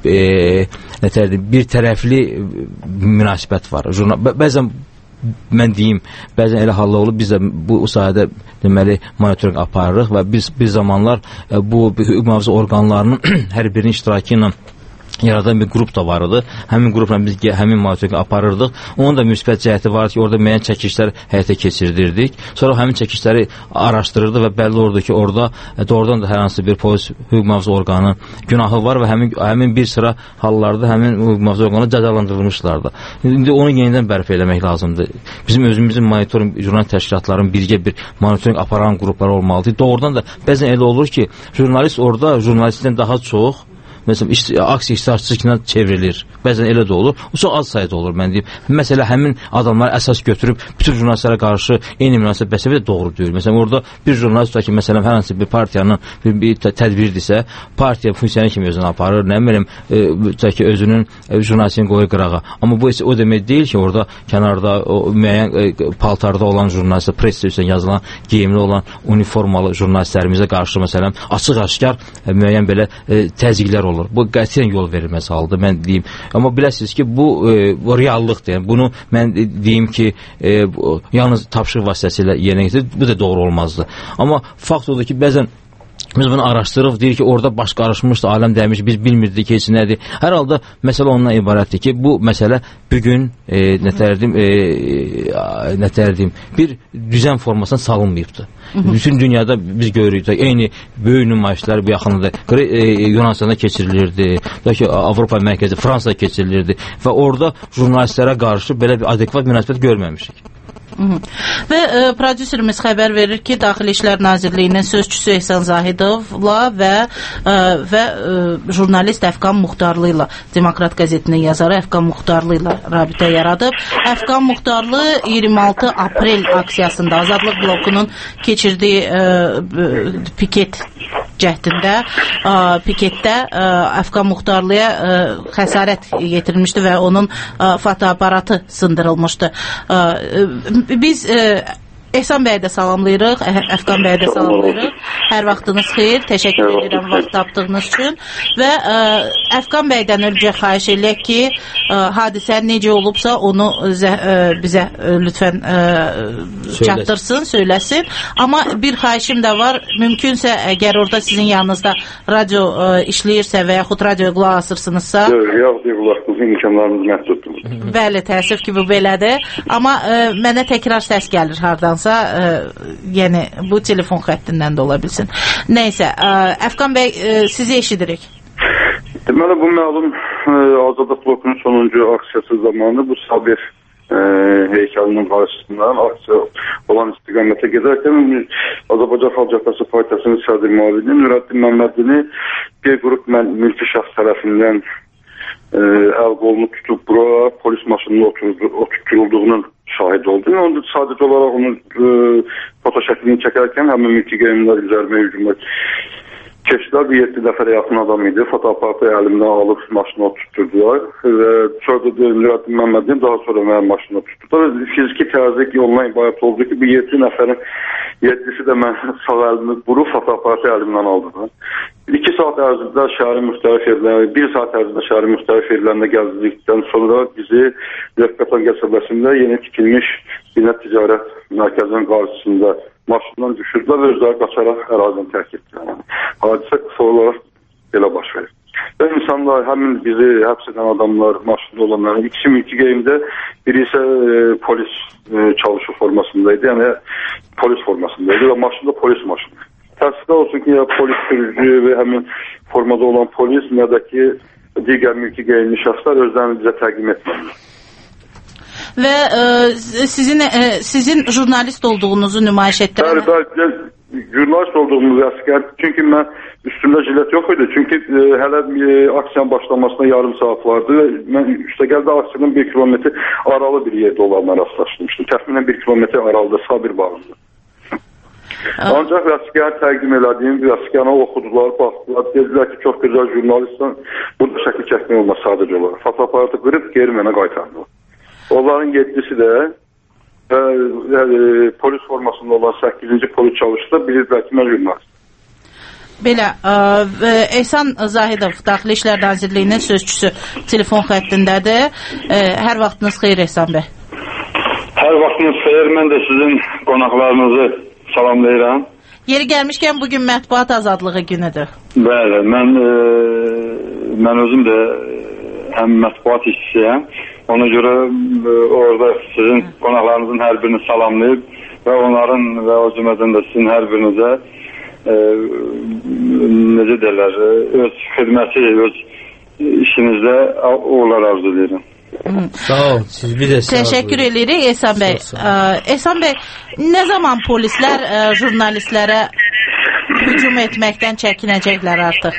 bir tərəfli münasibət var. Bəzən mən deyim, bəzən elə hallar olub, biz də bu sayədə deməli monitoring aparırıq və biz bir zamanlar bu hüquq mühafizə orqanlarının hər birinin iştirakı ilə yaradan bir qrup da var idi. Həmin qrupla biz həmin monitoringi aparırdıq. Onun da müsbət cəhəti var ki, orada müəyyən çəkişlər həyata keçirdirdik. Sonra həmin çəkişləri araşdırırdı və bəlli oldu ki, orada doğrudan da hər hansı bir polis hüquq mühafizə orqanının günahı var və həmin bir sıra hallarda həmin hüquq mühafizə orqanı cəzalandırılmışlardı. İndi onu yenidən bərpa eləmək lazımdır. Bizim özümüzün monitoring jurnalist təşkilatların birgə bir monitoring aparan qrupları olmalıdır. Doğrudan da bəzən elə olur ki, jurnalist orada jurnalistdən daha çox məsələn, aksiya iştirakçısına çevrilir. Bəzən elə də olur. O çox az sayıda olur, mən deyim. Məsələ, həmin adamları əsas götürüb bütün jurnalistlərə qarşı eyni münasibət bəsəbə də doğru deyil. Məsələn, orada bir jurnalist ki, məsələn, hər hansı bir partiyanın bir tədbirdirsə, partiya funksiyonu kimi özünü aparır, nə bilim, ki, özünün jurnalistini qoyur qırağa. Amma bu o demək deyil ki, orada kənarda müəyyən paltarda olan jurnalist, presdə üstən yazılan, geyimli olan uniformalı jurnalistlərimizə qarşı, məsələn, açıq-aşkar müəyyən belə təzyiqlər olur. Bu qətiyyən yol verilməsi haldır, mən deyim. Amma biləsiniz ki, bu reallıqdır. Yəni, bunu mən deyim ki, yalnız tapşırıq vasitəsilə yerinə getirir, bu da doğru olmazdı. Amma fakt odur ki, bəzən biz bunu araşdırırıq, deyir ki, orada baş qarışmışdı, aləm dəymiş, biz bilmirdik ki, nədir. Hər halda məsələ ondan ibarətdir ki, bu məsələ bugün bir düzən formasına salınmayıbdır. Bütün dünyada biz görürük, eyni böyük nümayişlər bu yaxınında Yunanistanda keçirilirdi, Avropa mərkəzi Fransada keçirilirdi və orada jurnalistlərə qarşı belə bir adekvat münasibət görməmişik. Və prodüserimiz xəbər verir ki, Daxili İşlər Nazirliyinin sözçüsü Ehsan Zahidovla və jurnalist Əfqan Muxtarlı ilə, Demokrat qəzetinin yazarı Əfqan Muxtarlı ilə rabitə yaradıb. Əfqan Muxtarlı 26 aprel aksiyasında Azadlıq blokunun keçirdiyi piket cəhdində, piketdə Əfqan Muxtarlıya xəsarət yetirilmişdi və onun fotoaparatı sındırılmışdı. Biz Ehsan bəyə də salamlayırıq, Əfqan bəyə də salamlayırıq. Hər vaxtınız xeyir, təşəkkür edirəm vaxt tapdığınız üçün və Əfqan bəydən öncə xahiş eləyək ki, hadisə necə olubsa onu bizə lütfən çatdırsın, söyləsin. Amma bir xahişim də var, mümkünsə əgər orada sizin yanınızda radio işləyirsə və yaxud radioya qulaq asırsınızsa. Yox, qulaqsızın imkanlarımız məhduddur. Bəli, təəssüf ki, bu belədir. Amma mənə təkrar səs gəlir hardansa. Yəni bu telefon xəttindən də ola bilsin. Nəysə, Əfqan bəy, sizi eşidirik. Deməli, bu məlum Azadlıq blokunun sonuncu aksiyası zamanı bu Sabir heykəlinin qarşısından aksiya olan istiqamətə gedərkən Azərbaycan Xalq Cəbhəsi Partiyasının sədr müavini Nurəddin Məmmədini bir qrup mülki şəxs tərəfindən əl qolunu tutub bura polis maşınına oturtulduğunun şahid oldu. Onda sadəcə olaraq onun foto şəklini çəkərkən həmin mülki qeyimlər üzərimə hücuma keçdilər. Bir 7 nəfərə yaxın adam idi. Fotoaparatı əlimdən alıb maşına tutturdular və sonra da Nurəddin Məmmədini daha sonra mənim maşına tutturdular. Fiziki təzyiq yoluna ibarət oldu ki, bu 7 nəfərin 7'si də mən sağ əlimi vurub fotoaparatı əlimdən aldılar. 2 saat ərzində şəhərin müxtəlif yerlərində, 1 saat ərzində şəhərin müxtəlif yerlərində gəzdikdən sonra bizi Rəqqatan qəsəbəsində yeni tikilmiş Qiymət Ticarət Mərkəzinin qarşısında maşından düşürdülər və özləri qaçaraq ərazini tərk etdilər. Yəni, hadisə qısa olaraq belə baş verir. Və insanlar, həmin bizi həbs edən adamlar, maşında olanlar, ikisi mülki geyimdə, biri isə polis çalışı formasındaydı, yəni polis formasındaydı və maşında polis maşını. Təəssüflər olsun ki, ya polis sürücü və həmin formada olan polis, ya da ki, digər mülki geyimli şəxslər özlərini bizə təqdim etməlidir. Və sizin jurnalist olduğunuzu nümayiş etdirən... Bəli, jurnalist olduğumuz əskər, çünki mən üstümdə jilet yox idi. Çünki hələ aksiyanın başlamasına yarım saat vardı. Mən üstəgəldə aksiyanın 1 kilometr aralı bir yerdə olanlara rastlaşmışdım. Təxminən 1 kilometr aralıda Sabir bağında. Ancaq vəsiqəni təqdim elədiyim vəsiqəni oxudular, baxdılar. Dedilər ki, çox gözəl jurnalistsən, burada şəkil çəkmək olmaz sadəcə olaraq. Fotoaparatı qırıb geri mənə qaytardılar. Onların 7'si də polis formasında olan 8-ci polis çalışdı, bilirlər ki, mən jurnalist. Belə, Ehsan Zahidov, Daxili İşlər Nazirliyinin sözçüsü telefon xəttindədir. Hər vaxtınız xeyir, Ehsan bəy. Hər vaxtınız xeyir, mən də sizin qonaqlarınızı salamlayıram. Yeri gəlmişkən bugün mətbuat azadlığı günüdür. Bəli, mən özüm də həm mətbuat işçisiyəm. Ona görə orada sizin qonaqlarınızın hər birini salamlayıb və onların və o cümlədən də sizin hər birinizə necə deyirlər, öz xidməti, öz işinizdə uğurlar arzu edirəm. Sağ ol, siz bir də təşəkkür edirik Ehsan bəy. Ehsan bəy, nə zaman polislər jurnalistlərə hücum etməkdən çəkinəcəklər artıq?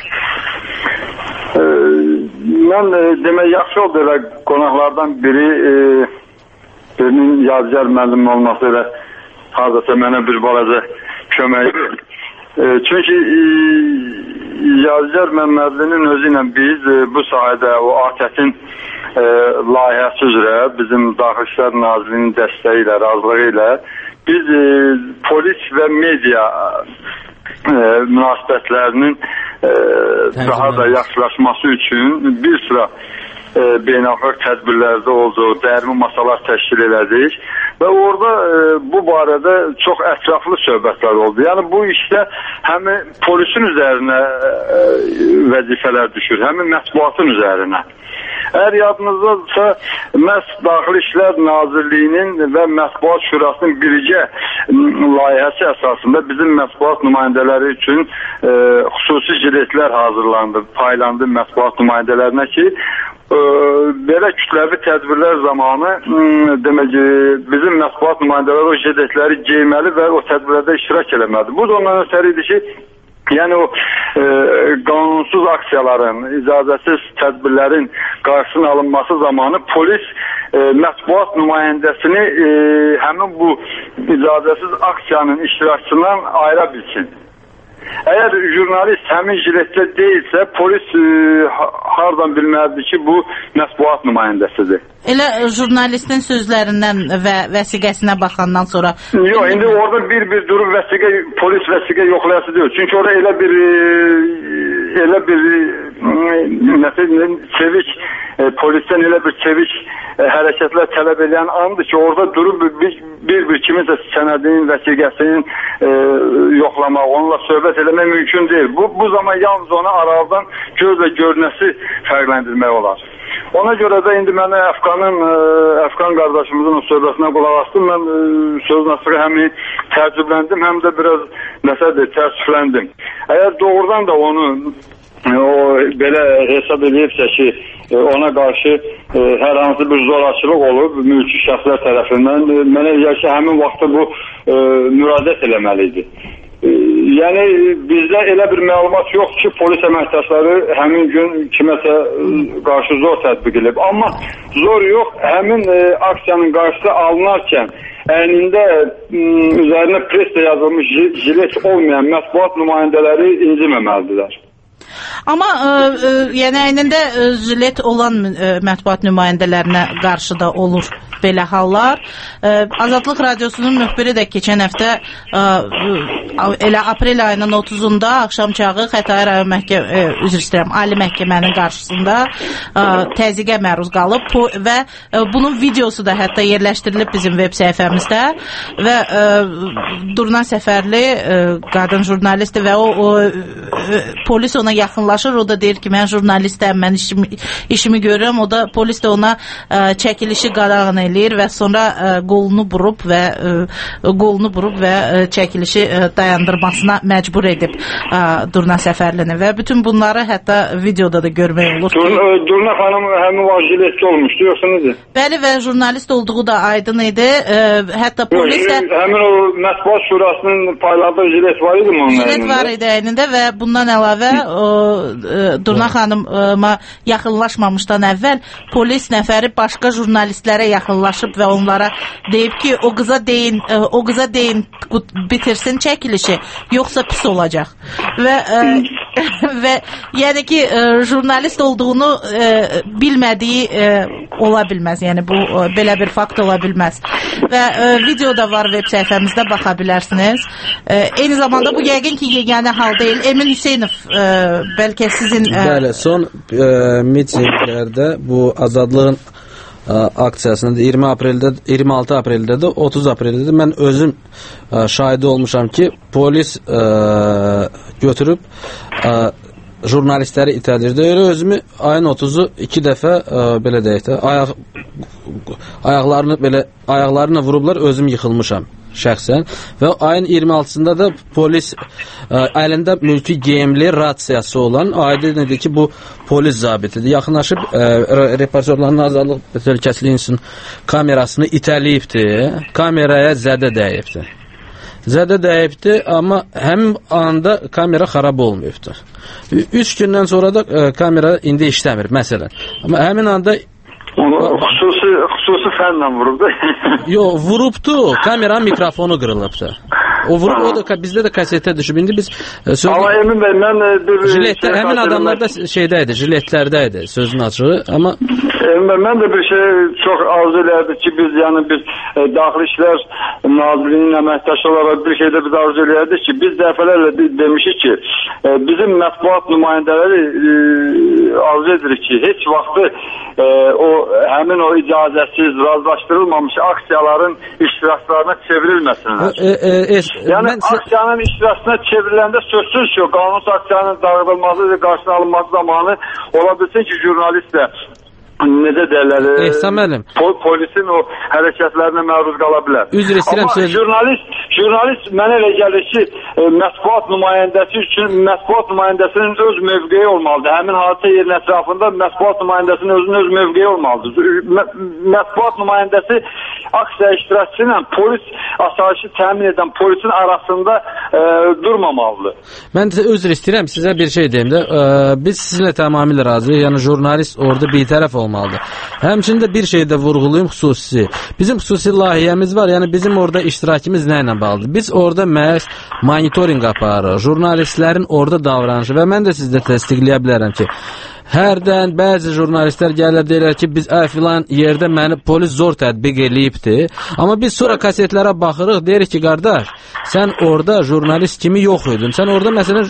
Mən demək, yaxşı oldu elə qonaqlardan birinin Yadigar müəllim olması elə hardasa mənə bir balaca köməkdir. Çünki Yadigar müəllinin özü ilə biz bu sahədə o ATƏT-in layihəsi üzrə bizim Daxili İşlər Nazirliyinin dəstəyi ilə, razılığı ilə biz polis və media münasibətlərinin daha da yaxşılaşması üçün bir sıra beynəlxalq tədbirlərdə olduğu dəyərli masalar təşkil elədik və orada bu barədə çox ətraflı söhbətlər oldu. Yəni bu işdə həm polisin üzərinə vəzifələr düşür, həm mətbuatın üzərinə. Əgər yadınızdadırsa, məhz Daxili İşlər Nazirliyinin və Mətbuat Şurasının birgə layihəsi əsasında bizim mətbuat nümayəndələri üçün xüsusi jiletlər hazırlandı, paylandı mətbuat nümayəndələrinə ki, belə kütləvi tədbirlər zamanı demək bizim mətbuat nümayəndələri o jiletləri geyməli və o tədbirlərdə iştirak eləməlidir. Bu da ondan ötəri idi ki, yəni o qanunsuz aksiyaların, icazəsiz tədbirlərin qarşısının alınması zamanı polis mətbuat nümayəndəsini həmin bu icazəsiz aksiyanın iştirakçısından ayıra bilsin. Əgər jurnalist həmin jiletdə deyilsə, polis hardan bilməlidir ki, bu mətbuat nümayəndəsidir. Elə jurnalistin sözlərindən və vəsiqəsinə baxandan sonra... Yox, indi orada bir durub polis vəsiqə yoxlayası deyil. Çünki orada elə bir çevik, polisdən elə bir çevik hərəkətlər tələb edən andır ki, orada durub bir kiminsə sənədinin, vəsiqəsinin yoxlamaq, onunla söhbət eləmək mümkün deyil. Bu zaman yalnız ona aralıdan gözlə görünəsi fərqləndirmək olar. Ona görə də indi mənə Əfqan qardaşımızın o söhbətinə qulaq astım. Mən sözün açığı həm təəccübləndim, həm də biraz təəssüfləndim. Əgər doğrudan da onu belə hesab edibsə ki, ona qarşı hər hansı bir zorakılıq olub mülki şəxslər tərəfindən, mənə elə ki, həmin vaxtda bu müraciət eləməlidir. Yəni bizdə elə bir məlumat yoxdur ki, polis əməkdaşları həmin gün kiməsə qarşı zor tətbiq edib. Amma zor yox, həmin aksiyanın qarşısı alınarkən əynində üzərinə preslə yazılmış jilet olmayan mətbuat nümayəndələri inciməməlidirlər. Amma yəni əynində jilet olan mətbuat nümayəndələrinə qarşı da olur belə hallar. Azadlıq Radiosunun müxbiri də keçən həftə elə aprel ayının 30-unda axşam çağı Xətai rayon Ali məhkəmənin qarşısında təzyiqə məruz qalıb və bunun videosu da hətta yerləşdirilib bizim veb səhifəmizdə və Durna Səfərli qadın jurnalistdir və o polis ona yaxınlaşır, o da deyir ki, mən jurnalistəm, mən işimi görürəm, o da polis də ona çəkilişi qadağan eləyir və sonra qolunu burub və çəkilişi dayandırmasına məcbur edib Durna Səfərlini və bütün bunları hətta videoda da görmək olur ki, Durna xanım həmin vacilətli olmuşdu, yoxsa necə? Bəli, və jurnalist olduğu da aydın idi. Hətta polis də həmin o Mətbuat Şurasının payladığı jilet var idi mi onun jilet var idi əynində və bundan əlavə Durna xanıma yaxınlaşmamışdan əvvəl polis nəfəri başqa jurnalistlərə yaxınlaşıb və onlara deyib ki, o qıza deyin bitirsin çəkilişi, yoxsa pis olacaq. Və yəni ki, jurnalist olduğunu bilmədiyi ola bilməz. Yəni bu belə bir fakt ola bilməz. Və video da var veb səhifəmizdə, baxa bilərsiniz. Eyni zamanda bu yəqin ki, yeganə hal deyil. Emin Hüseynov bəlkə sizin Bəli, son mitinglərdə bu azadlığın aksiyasında 26 apreldə də 30 apreldə də mən özüm şahidi olmuşam ki, polis götürüb jurnalistləri itəlirdi. Elə özümü ayın 30'u 2 dəfə belə deyək də ayaqlarını vurublar, özüm yıxılmışam şəxsən və ayın 26'sında da polis əlində mülki geyimli ratsiyası olan aydın idi ki, bu polis zabitidir. Yaxınlaşıb reportyorların Azadlıq Təhlükəsizliyin kamerasını itəliyibdi, kameraya zədə dəyibdi, amma həmin anda kamera xarab olmayıbdı. 3 gündən sonra da kamera indi işləmir, məsələn. Amma həmin anda xüsusi fənlə vurubdu. Yox, vurubdu, kameranın mikrofonu qırılıbdı. O vurub, o da bizdə də kasetə düşüb. İndi biz amma Emin bəy, mən jiletlər, həmin adamlar da şeydəydi, jiletlərdəydi, sözün açığı, amma Emin bəy, mən də bir şey çox arzu eləyərdik ki, biz Daxili İşlər Nazirliyinin əməkdaşı olaraq bir şeydə biz arzu eləyərdik ki, biz dəfələrlə demişik ki, bizim mətbuat nümayəndələri arzu edirik ki, heç vaxtı həmin o icazəsiz, razılaşdırılmamış aksiyaların iştiraklarına çevrilməsinlər. Yəni aksiyanın iştirakına çevriləndə sözsüz ki, qanunsuz aksiyanın dağıdılması və qarşısına alınması zamanı ola bilsin ki, jurnalist də necə deyirlər, polisin o hərəkətlərinə məruz qala bilər. Amma jurnalist mənə elə gəlir ki, mətbuat nümayəndəsi üçün mətbuat nümayəndəsinin öz mövqeyi olmalıdır. Həmin hadisə yerinin ətrafında mətbuat nümayəndəsinin öz mövqeyi olmalıdır. Mətbuat nümayəndəsi aksiya iştirakçısı ilə polis asayişi təmin edən polisin arasında durmamalıdır. Mən üzr istəyirəm, sizə bir şey deyim də. Biz sizinlə tamamilə razıyıq. Yəni jurnalist orada bir tərəf olmalıdır. Həmçində bir şey də vurğulayım xüsusi. Bizim xüsusi layihəmiz var. Yəni bizim orada iştirakımız nə ilə bağlıdır? Biz orada məhz monitorinq aparırıq. Jurnalistlərin orada davranışı və mən də sizdə təsdiqləyə bilərəm ki, hərdən bəzi jurnalistlər gəlir deyirlər ki, biz filan yerdə məni polis zor tətbiq eləyibdi. Amma biz sonra kasetlərə baxırıq, deyirik ki, qardaş, sən orada jurnalist kimi yox idin. Sən orada məsələn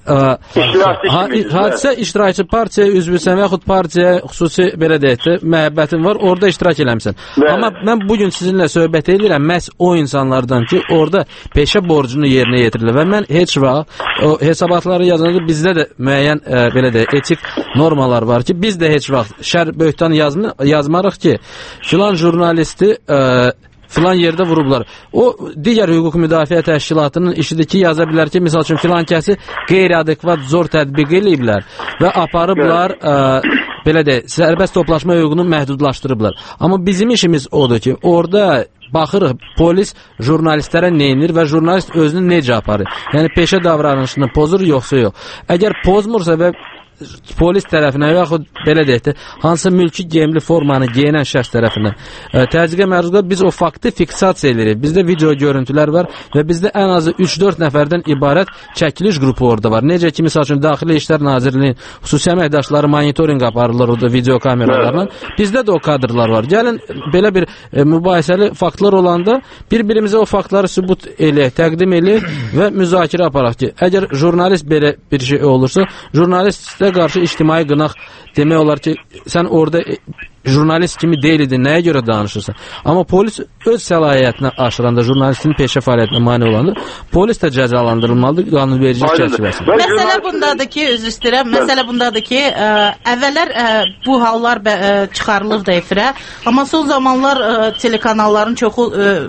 hadisə iştirakçı partiyaya üzvüsən və yaxud partiyaya xüsusi belə deyək də məhəbbətin var, orada iştirak eləmsən. Amma mən bugün sizinlə söhbət edirəm məhz o insanlardan ki, orada peşə borcunu yerinə yetirirlər və mən heç vaxt o hesabatları yazanda bizdə də müəyyən belə deyək etik normalar var ki, biz də heç vaxt şər böhtan yazmarıq ki, filan jurnalisti filan yerdə vurublar. O digər hüquq müdafiə təşkilatının işidir ki, yaza bilər ki, misal üçün filan kəsi qeyri-adekvat zor tətbiq eləyiblər və aparıblar belə deyək, sərbəst toplaşma hüququnu məhdudlaşdırıblar. Amma bizim işimiz odur ki, orada baxırıq, polis jurnalistlərə neynir və jurnalist özünü necə aparır? Yəni peşə davranışını pozur, yoxsa yox? Əgər pozmursa və polis tərəfindən yaxud belə deyək də, hansı mülki geyimli formanı geyinən şəxs tərəfindən təzyiqə məruz qalıb, biz o faktı fiksasiya edirik. Bizdə video görüntülər var və bizdə ən azı 3-4 nəfərdən ibarət çəkiliş qrupu orada var. Necə ki, misal üçün Daxili İşlər Nazirliyinin xüsusi əməkdaşları monitorinq aparırlar orada video kameralarla. Bizdə də o kadrlar var. Gəlin belə bir mübahisəli faktlar olanda bir-birimizə o faktları sübut eləyək, təqdim eləyək və müzakirə aparaq ki, əgər jurnalist belə bir şey olursa, jurnalistə qarşı ictimai qınaq demək olar ki, sən orada jurnalist kimi deyildin, nəyə görə danışırsan? Amma polis öz səlahiyyətinə aşıranda, jurnalistin peşə fəaliyyətinə mane olanda, polis də cəzalandırılmalıdır qanunvericilik çərçivəsində. Məsələ bundadır ki, üzr istəyirəm, məsələ bundadır ki, əvvəllər bu hallar çıxarılırdı efirə, amma son zamanlar telekanalların çoxu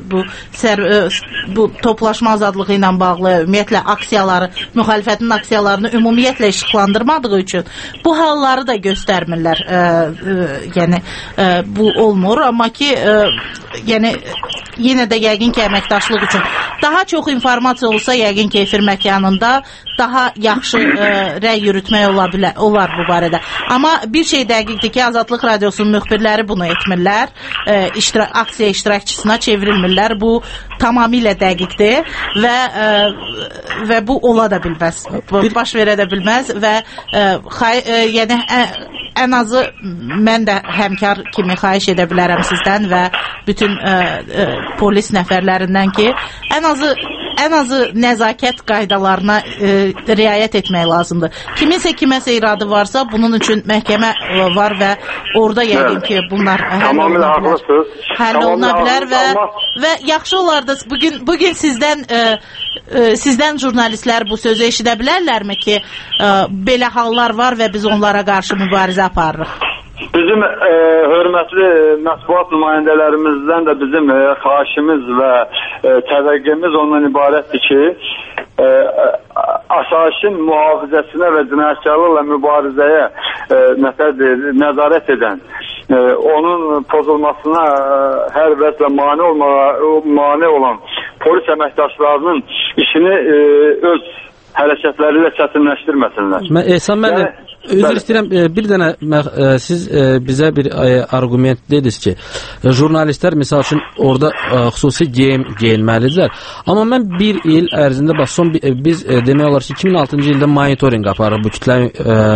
bu toplaşma azadlığı ilə bağlı, ümumiyyətlə aksiyaları, müxalifətin aksiyalarını ümumiyyətlə işıqlandırmadığı üçün bu halları da göstərmirlər. Yəni bu olmur, amma ki yəni yenə də yəqin ki əməkdaşlıq üçün daha çox informasiya olsa yəqin ki efir məkanında daha yaxşı rəy yürütmək olar bu barədə. Amma bir şey dəqiqdir ki, Azadlıq Radiosunun müxbirləri bunu etmirlər, aksiya iştirakçısına çevrilmirlər. Bu tamamilə dəqiqdir və bu ola da bilməz, baş verə də bilməz və yəni ən azı mən də həmkar kimi xahiş edə bilərəm sizdən və bütün polis nəfərlərindən ki, ən azı nəzakət qaydalarına riayət etmək lazımdır. Kiməsə iradı varsa, bunun üçün məhkəmə var və orada yəqin ki, bunlar həll oluna bilər və yaxşı olardı. Bugün sizdən jurnalistlər bu sözü eşidə bilərlərmi ki, belə hallar var və biz onlara qarşı mübarizə aparırıq? Bizim hörmətli mətbuat nümayəndələrimizdən də bizim xahişimiz və təvəqqəmiz ondan ibarətdir ki, asayişin mühafizəsinə və cinayətkarlıqla mübarizəyə nəzarət edən, onun pozulmasına hər vəzlə mane olan polis əməkdaşlarının işini öz hərəkətləri ilə çətinləşdirməsinlər. Ehsan müəllim, üzr istəyirəm, bir dənə siz bizə bir arqument dediniz ki, jurnalistlər misal üçün orada xüsusi geyinməlidirlər. Amma mən bir il ərzində biz demək olar ki, 2006-cı ildə monitorinq aparır bu kütləvi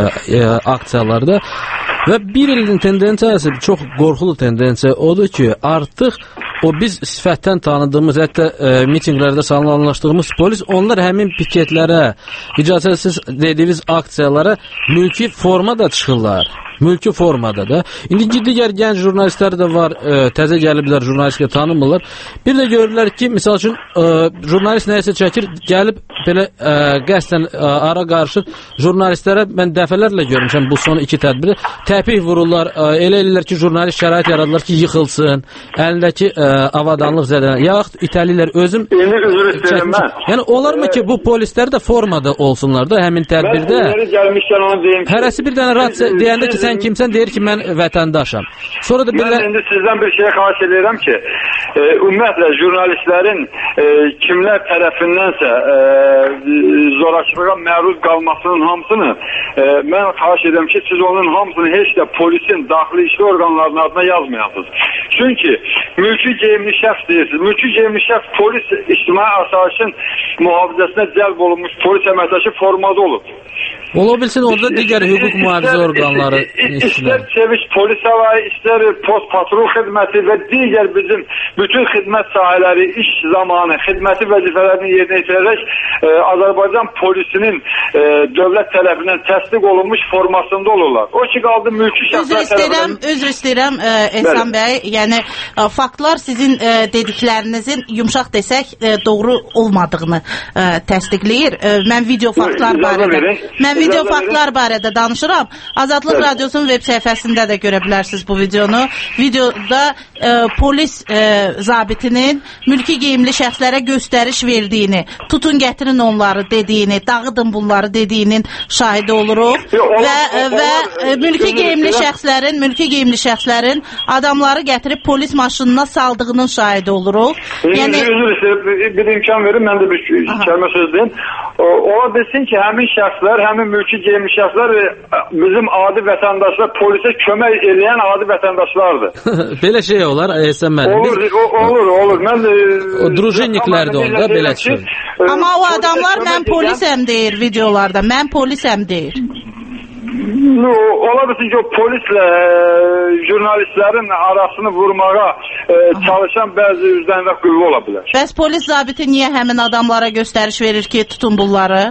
aksiyalarda və bir ilin tendensiyası çox qorxulu tendensiya odur ki, artıq o biz sifətdən tanıdığımız, hətta mitinqlərdə salamlaşdığımız polis, onlar həmin piketlərə, icazəsiz dediyiniz aksiyalara mülki formada çıxırlar. Mülki formada da. İndi digər gənc jurnalistlər də var, təzə gəliblər, jurnalistlə tanımırlar. Bir də görürlər ki, misal üçün, jurnalist nəyəsə çəkir, gəlib belə qəsdən ara qarışır. Jurnalistlərə mən dəfələrlə görmüşəm bu son 2 tədbiri. Təpih vururlar, elə eləyirlər ki, jurnalist şərait yaradılar ki, yıxılsın, əlindəki avadanlıq zədələnir. Yaxud itəliyirlər, özüm çəkmişəm. Yəni, olarmı ki, bu polislər də formada olsunlar da həmin tədbirdə? Hərəsi bir dənə rad deyəndə ki, sən kimsən, deyir ki, mən vətəndaşam. Sonra da mən indi sizdən bir şey xahiş edirəm ki, ümumiyyətlə jurnalistlərin kimlər tərəfindənsə zorakılığa məruz qalmasının hamısını mən xahiş edirəm ki, siz onun hamısını heç də polisin, daxili işli orqanlarının adına yazmayasınız. Çünki mülki geyimli şəxs deyirsiniz. Mülki geyimli şəxs polis ictimai asayişin mühafizəsinə cəlb olunmuş polis əməkdaşı formada olub. Ola bilsin orada digər hüquq mühafizə orqanları İstər çeviş polis havayı, istər post patrul xidməti və digər bizim bütün xidmət sahələri iş zamanı xidməti vəzifələrini yerinə yetirərək Azərbaycan polisinin dövlət tərəfindən təsdiq olunmuş formasında olurlar. O ki qaldı mülki şəxslər tərəfindən. Üzr istəyirəm Ehsan bəy, yəni faktlar sizin dediklərinizin yumşaq desək doğru olmadığını təsdiqləyir. Mən video faktlar barədə danışıram. Azadlıq Radiosunun web səhifəsində də görə bilərsiniz bu videonu. Videoda polis zabitinin mülki geyimli şəxslərə göstəriş verdiyini, tutun gətirin onları dediyini, dağıdın bunları dediyinin şahidi oluruq və mülki geyimli şəxslərin adamları gətirib polis maşınına saldığının şahidi oluruq. Yəni bir imkan verin, mən də bir kəlmə söz deyim. Ola bilsin ki, həmin şəxslər, həmin mülki geyinmiş şəxslər bizim adi vətəndaşlar, polisə kömək edən adi vətəndaşlardır. Belə şey olar, Əhsən müəllim. Olur. Mən drujiniklər də onda belə çıxır. Amma o adamlar mən polisəm deyir videolarda. Mən polisəm deyir. Ola bilsin ki, o polislə jurnalistlərin arasını vurmağa çalışan bəzi üzərində qüvvə ola bilər. Bəs polis zabiti niyə həmin adamlara göstəriş verir ki, tutun bunları?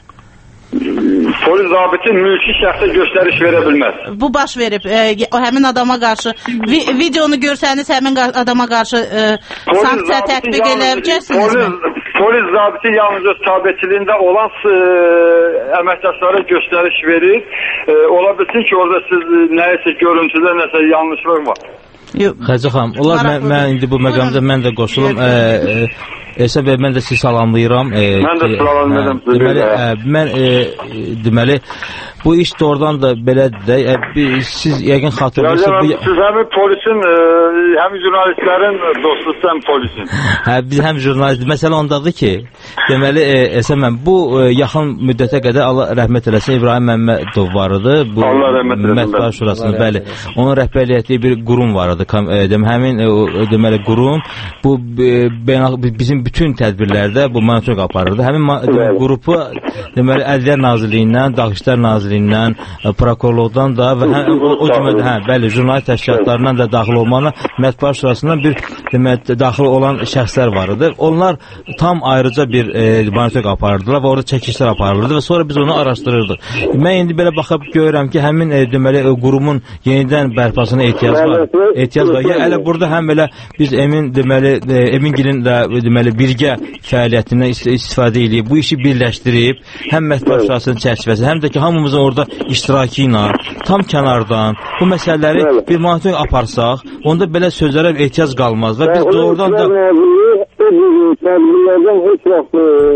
Polis zabiti mülki şəxsə göstəriş verə bilməz. Bu baş verib. O həmin adama qarşı videonu görsəniz həmin adama qarşı sanksiya tətbiq edəcəksinizmi? Polis zabiti yalnız öz tabiçiliyində olan əməkdaşlara göstəriş verir. Ola bilsin ki, orada siz nəyisə görüntüdə nəsə yanlışlıq var. Xəcə xanım, olar mən indi bu məqamda mən də qoşulum. Əhsən bəy, mən də sizi salamlayıram. Mən də salamlayıram. Deməli, bu iş doğrudan da belədir də. Siz yəqin xatırlayırsınız. Siz həmin polisin, həmin jurnalistlərin dostusu, həm polisin. Biz həm jurnalist. Məsələ ondadır ki, deməli, Əhsən mən bu yaxın müddətə qədər Allah rəhmət eləsin İbrahim Məmmədov var idi. Allah rəhmət eləsin. Mətbuat Şurasının, bəli. Onun rəhbərliyi bir qurum var idi. Həmin deməli qurum bu bizim bütün tədbirlərdə bu monitorinq aparırdı. Həmin qrupu deməli Ədliyyə Nazirliyindən, Daxilişlər Nazirliyindən, prokurorluqdan da və o cümlədə bəli jurnalist təşkilatlarından da daxil olmaqla Mətbuat Şurasından bir deməli daxil olan şəxslər var idi. Onlar tam ayrıca bir monitorinq aparırdılar və orada çəkilişlər aparılırdı və sonra biz onu araşdırırdıq. Mən indi belə baxıb görürəm ki, həmin deməli qurumun yenidən bərpasına ehtiyac var. Yəni elə burada həm belə biz Emingilin də deməli birgə fəaliyyətindən istifadə edib, bu işi birləşdirib, həm Mətbuat Şurasının çərçivəsi, həm də ki, hamımızın orada iştirakı ilə tam kənardan bu məsələləri bir monitorinq aparsaq, onda belə sözlərə ehtiyac qalmaz və biz doğrudan da tədbirlərdən heç vaxt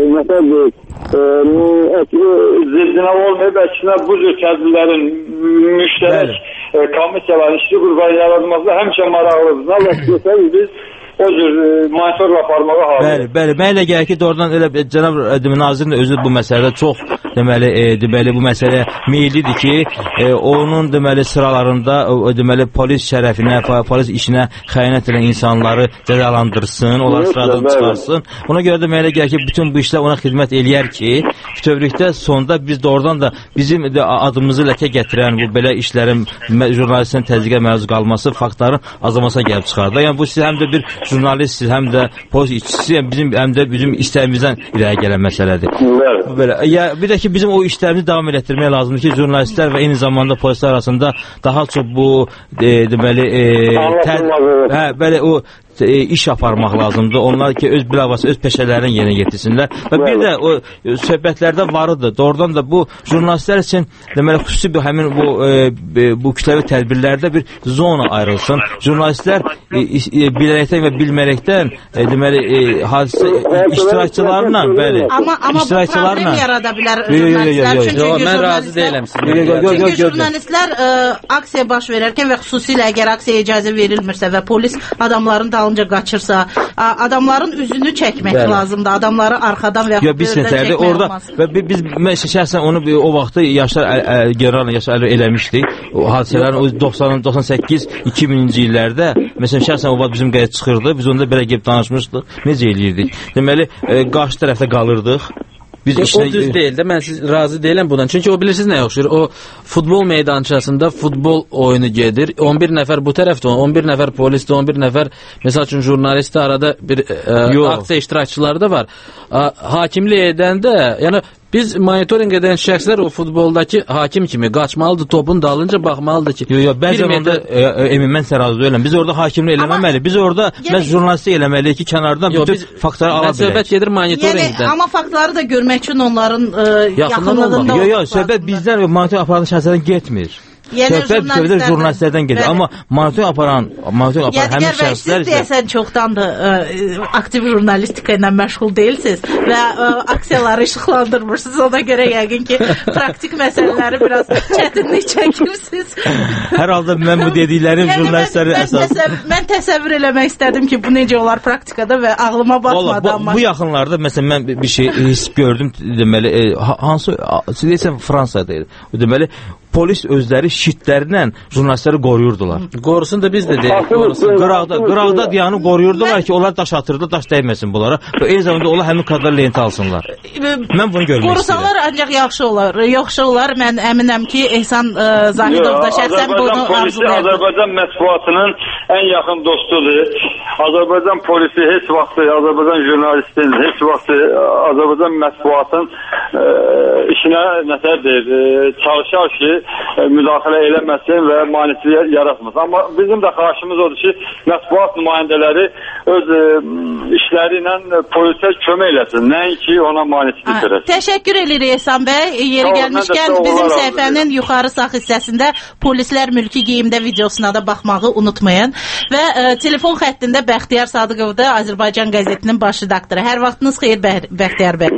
zildinə olmayıb, əksinə bu cür tədbirlərin müştərək komissiyaların işçi qurbanı yaradılması həmişə maraqlıdır. Biz o cür monitorla aparmağa hazır. Bəli. Mən elə gəlir ki, doğrudan elə cənab nazirin özü bu məsələdə çox deməli bu məsələ meyillidir ki, onun deməli sıralarında deməli polis şərəfinə, polis işinə xəyanət edən insanları cəzalandırsın, onları sıradan çıxarsın. Ona görə də mən elə gəlir ki, bütün bu işlər ona xidmət eləyər ki, bütövlükdə sonda biz doğrudan da bizim adımızı ləkə gətirən bu belə işlərin jurnalistin təzyiqə məruz qalması faktların azalmasına gəlib çıxardı. Yəni bu siz həm də bir jurnalistsiz, həm də polis işçisi, həm də bizim istəyimizdən irəli gələn məsələdir. Belə. Bir də ki, bizim o işlərimizi davam etdirmək lazımdır ki, jurnalistlər və eyni zamanda polislər arasında daha çox bu deməli belə o iş aparmaq lazımdır. Onlar ki, öz bilavasitə öz peşələrini yerinə yetirsinlər. Və bir də o söhbətlərdə varıdır. Doğrudan da bu jurnalistlər üçün deməli xüsusi bir həmin bu kütləvi tədbirlərdə bir zona ayrılsın. Jurnalistlər bilərəkdən və bilmərəkdən deməli hadisə iştirakçılarla bəli. Amma bu problem yarada bilər jurnalistlər. Çünki mən razı deyiləm sizinlə. Çünki jurnalistlər aksiya baş verərkən və xüsusilə əgər aksiya icazə verilmirsə və polis adamların dalınca qaçırsa, adamların üzünü çəkmək lazımdır. Adamları arxadan və yaxud gözdən çəkmək olmaz. Və biz şəxsən onu o vaxtı general Yaşar Əliyev eləmişdik. O hadisələrin 98-2000-ci illərdə məsələn şəxsən o vaxt bizim qəyə çıxırdı. Biz onda belə gəlib danışmışdıq. Necə eləyirdik? Deməli, qarşı tərəfdə qalırdıq. O düz deyil də, mən razı deyiləm bundan. Çünki o bilirsiniz nəyə oxşur? O futbol meydançasında futbol oyunu gedir. 11 nəfər bu tərəfdə, 11 nəfər polisdə, 11 nəfər məsəl üçün jurnalistdə, arada bir aksiya iştirakçıları da var. Hakimlik edəndə, yəni biz monitorinq edən şəxslər o futboldakı hakim kimi qaçmalıdır, topun dalınca baxmalıdır ki. Bəzən onda Emin mən razı deyiləm. Biz orada hakimlik eləməməli. Biz orada jurnalistlik eləməliyik ki, kənardan bütün faktları ala bilək. Söhbət gedir monitorinqdən. Amma faktları da görmək üçün onların yaxınlığında olmaq. Söhbət bizdən monitorinq aparan şəxslərdən getmir. söhbət bütövdə jurnalistlərdən gedir. Amma monitorinq aparan həmin şəxslər isə... Deyəsən, çoxdandır aktiv jurnalistika ilə məşğul deyilsiniz və aksiyaları işıqlandırmırsınız. Ona görə yəqin ki, praktik məsələləri biraz çətinlik çəkirsiniz. Hər halda mən bu dediklərim jurnalistləri əsas... Mən təsəvvür eləmək istədim ki, bu necə olar praktikada və ağlıma batmadı. Bu yaxınlarda, məsələn, mən bir şey his gördüm, deməli, hansı, siz deyəsən Fransada idi. Deməli, polis özləri şitlərlə jurnalistləri qoruyurdular. Qorusun da biz də deyək. Qıraqda diyanı qoruyurdular ki, onlar daş atırdı, daş dəyməsin bunlara. Və eyni zamanda onlar həmin kadrlar lenti alsınlar. Mən bunu görmək istəyirəm. Qorusalar ancaq yaxşı olar. Mən əminəm ki, Ehsan Zahidov da şəxsən bunu arzulayır. Azərbaycan mətbuatının ən yaxın dostudur. Azərbaycan polisi heç vaxt, Azərbaycan jurnalistin heç vaxt Azərbaycan mətbuatın işinə nəsədir, çalışar ki, müdaxilə eləməsin və maneçilik yaratmasın. Amma bizim də xahişimiz odur ki, mətbuat nümayəndələri öz işləri ilə polisə kömək eləsin. Nəinki ona maneçilik verəsin. Təşəkkür edirik Ehsan bəy. Yeri gəlmişkən bizim səhifənin yuxarı sağ hissəsində polislər mülki geyimdə videosuna da baxmağı unutmayın. Və telefon xəttində Bəxtiyar Sadıqov da Azərbaycan qəzetinin baş redaktoru. Hər vaxtınız xeyir Bəxtiyar bəy.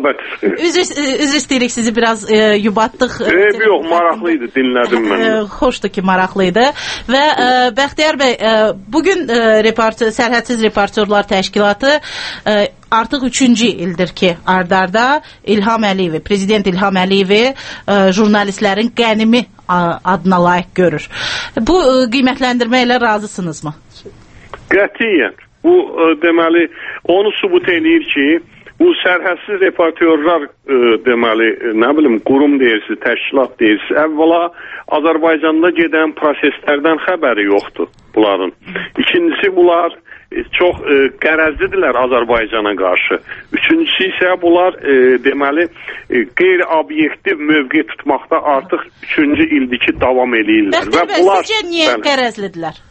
Üzr istəyirik, sizi biraz yubatdıq. Yox, maraqlıydı, dinlədim mən. Xoşdur ki, maraqlıydı. Və Bəxtiyar bəy, bugün Sərhədsiz Reportyorlar Təşkilatı artıq 3-cü ildir ki, ardarda İlham Əliyevi, Prezident İlham Əliyevi jurnalistlərin qənimi adına layiq görür. Bu qiymətləndirmə ilə razısınızmı? Qətiyyən. Bu, deməli, onu sübut edir ki, bu sərhədsiz reportyorlar deməli, nə bilim, qurum deyirsiniz, təşkilat deyirsiniz. Əvvəla Azərbaycanda gedən proseslərdən xəbəri yoxdur bunların. İkincisi, bunlar çox qərəzlidirlər Azərbaycana qarşı. Üçüncüsü isə bunlar deməli, qeyri-obyektiv mövqe tutmaqda artıq 3-cü ildir ki, davam edirlər. Bəxtiyar bəy, sizcə niyə qərəzlidirlər?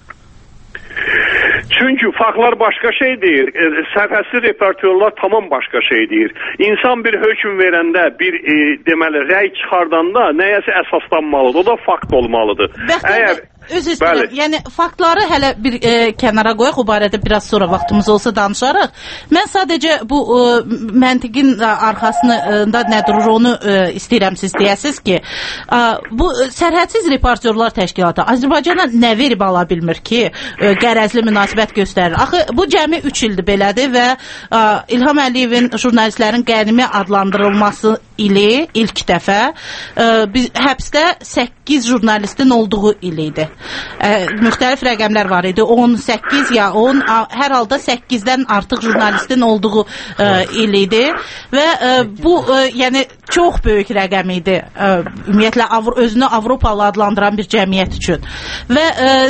Çünki faktlar başqa şey deyir. Sərhədsiz reportyorlar tamam başqa şey deyir. İnsan bir hökm verəndə, bir deməli, rəy çıxardanda nəyəsə əsaslanmalıdır. O da fakt olmalıdır. Üzr istəyirəm. Yəni, faktları hələ bir kənara qoyaq, o barədə biraz sonra vaxtımız olsa danışarıq. Mən sadəcə bu məntiqin arxasında nə durur, onu istəyirəm siz deyəsiniz ki, bu Sərhədsiz Reportyorlar Təşkilatı Azərbaycana nə verib ala bilmir ki, qərəzli münasibət göstərir. Axı, bu cəmi 3 ildir belədir və İlham Əliyevin jurnalistlərin qənimi adlandırılması ili ilk dəfə həbsdə 8 jurnalistin olduğu il idi. Müxtəlif rəqəmlər var idi. 18 ya 10, hər halda 8-dən artıq jurnalistin olduğu il idi və bu yəni çox böyük rəqəm idi. Ümumiyyətlə özünü Avropalı adlandıran bir cəmiyyət üçün. Və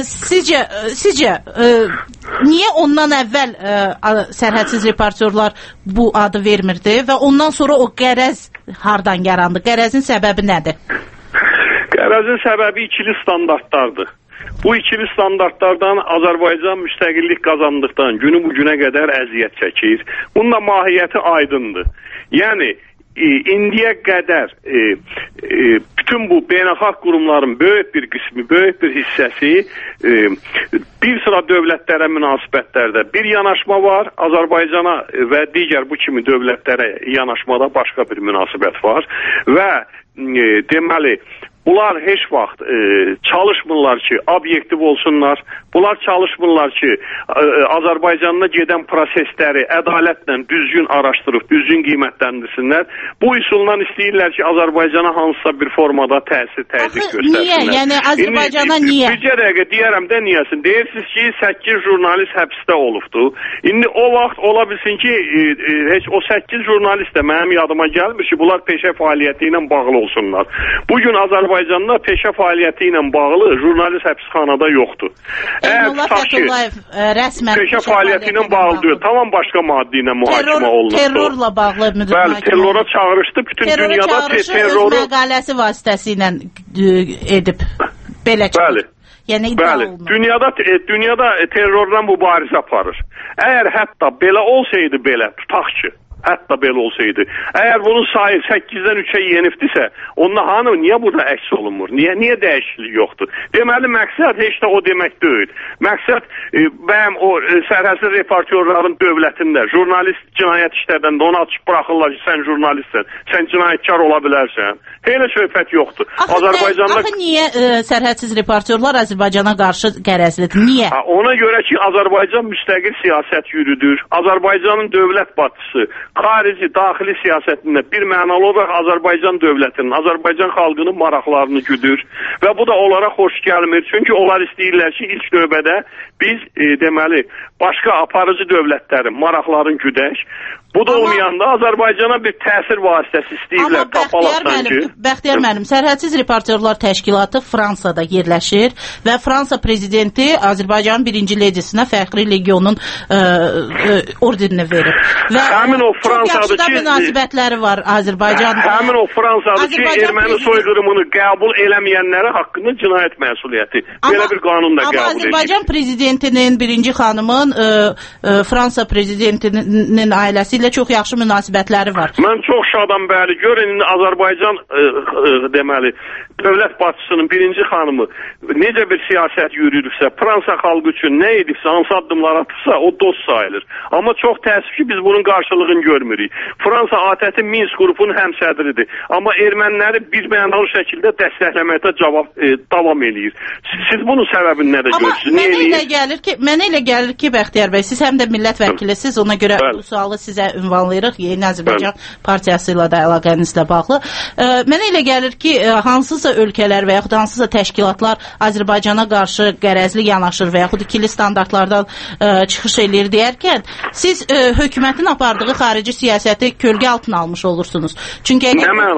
sizcə niyə ondan əvvəl Sərhədsiz Reportyorlar bu adı vermirdi və ondan sonra o qərəz hardan yarandı? Qərəzin səbəbi nədir? Qərəzin səbəbi ikili standartlardır. Bu ikili standartlardan Azərbaycan müstəqillik qazandıqdan günü bu günə qədər əziyyət çəkir. Bunun da mahiyyəti aydındır. Yəni, indiyə qədər bütün bu beynəlxalq qurumların böyük bir qismi, böyük bir hissəsi bir sıra dövlətlərə münasibətlərdə bir yanaşma var. Azərbaycana və digər bu kimi dövlətlərə yanaşmada başqa bir münasibət var. Və deməli, bunlar heç vaxt çalışmırlar ki, obyektiv olsunlar. Bunlar çalışmırlar ki, Azərbaycanda gedən prosesləri ədalətlə düzgün araşdırıb, düzgün qiymətləndirsinlər. Bu üsulla istəyirlər ki, Azərbaycana hansısa bir formada təzyiq göstərsinlər. Niyə? Yəni Azərbaycana niyə? Bircə dəqiqə deyərəm də niyəsin. Deyirsiniz ki, 8 jurnalist həbsdə olubdur. İndi o vaxt ola bilsin ki, heç o 8 jurnalist də mənim yadıma gəlmir ki, bunlar peşə fəaliyyəti ilə bağlı olsunlar. Bugün Azərbaycanda peşə fəaliyyəti ilə bağlı jurnalist həbsxanada yoxdur. Peşə fəaliyyəti ilə bağlıdır. Tamam başqa maddi ilə mühakimə olunur. Terrorla bağlı Bəli, terrora çağırışdı. Bütün dünyada terroru məqaləsi vasitəsilə edib. Belə çıxır. Yəni bəli, dünyada terrorla mübarizə aparır. Əgər hətta belə olsaydı belə, tutaq ki, Hətta belə olsaydı. Əgər bunun sayı 8-dən 3-ə yenibdirsə, onda hanı, niyə burada əks olunmur? Niyə dəyişiklik yoxdur? Deməli, məqsəd heç də o demək deyil. Məqsəd, bəyəm o sərhədsiz reportyorların dövlətində, jurnalist cinayət işlərdən də onu açıb buraxırlar ki, sən jurnalistsən, sən cinayətkar ola bilərsən. Elə söhbət yoxdur. Azərbaycanda... Axı niyə sərhədsiz reportyorlar Azərbaycana qarşı qərəzlidir? Niyə? Ona görə ki, Azərbaycan müstəqil siyasət yürüdür. Azərbaycanın dövlət başçısı xarici, daxili siyasətində bir mənalı olaraq Azərbaycan dövlətinin, Azərbaycan xalqının maraqlarını güdür və bu da onlara xoş gəlmir. Çünki onlar istəyirlər ki, ilk növbədə biz, deməli, başqa aparıcı dövlətlərin maraqlarını güdək. Bu da olmayanda Azərbaycana bir təsir vasitəsi istəyirlər tapalasan ki. Bəxtiyar müəllim, Sərhədsiz Reportyorlar Təşkilatı Fransada yerləşir və Fransa prezidenti Azərbaycanın birinci ledisinə fəxri legionun orderini verib. Və həmin o Fransadır ki, münasibətləri var Azərbaycan. Həmin o Fransadır ki, erməni soyqırımını qəbul eləməyənlərə haqqında cinayət məsuliyyəti. Belə bir qanun da qəbul edir. Azərbaycan prezidentinin, birinci xanımın, Fransa prezidentinin ailəsi ilə çox yaxşı münasibətləri var. Mən çox şadam, bəli. Görün, Azərbaycan deməli, dövlət başçısının birinci xanımı necə bir siyasət yürüdürsə, Fransa xalqı üçün nə edibsə, hansı addımlar atırsa, o dost sayılır. Amma çox təəssüf ki, biz bunun qarşılığını görmürük. Fransa ATƏT-in Minsk qrupunun həmsədridir. Amma erməniləri bir mənalı şəkildə dəstəkləməkdə davam eləyir. Siz bunun səbəbini nədə görürsünüz? Mənə elə gəlir ki, Bəxtiyar bəy, siz həm də millət vəkilisiniz, ona görə bu sualı sizə ünvanlayırıq. Yeni Azərbaycan Partiyası ilə də əlaqənizlə bağlı. Mənə elə gəlir ki, hansısa ölkələr və yaxud hansısa təşkilatlar Azərbaycana qarşı qərəzli yanaşır və yaxud ikili standartlardan çıxış eləyir deyərkən, siz hökumətin apardığı xarici siyasəti kölgə altına almış olursunuz. Çünki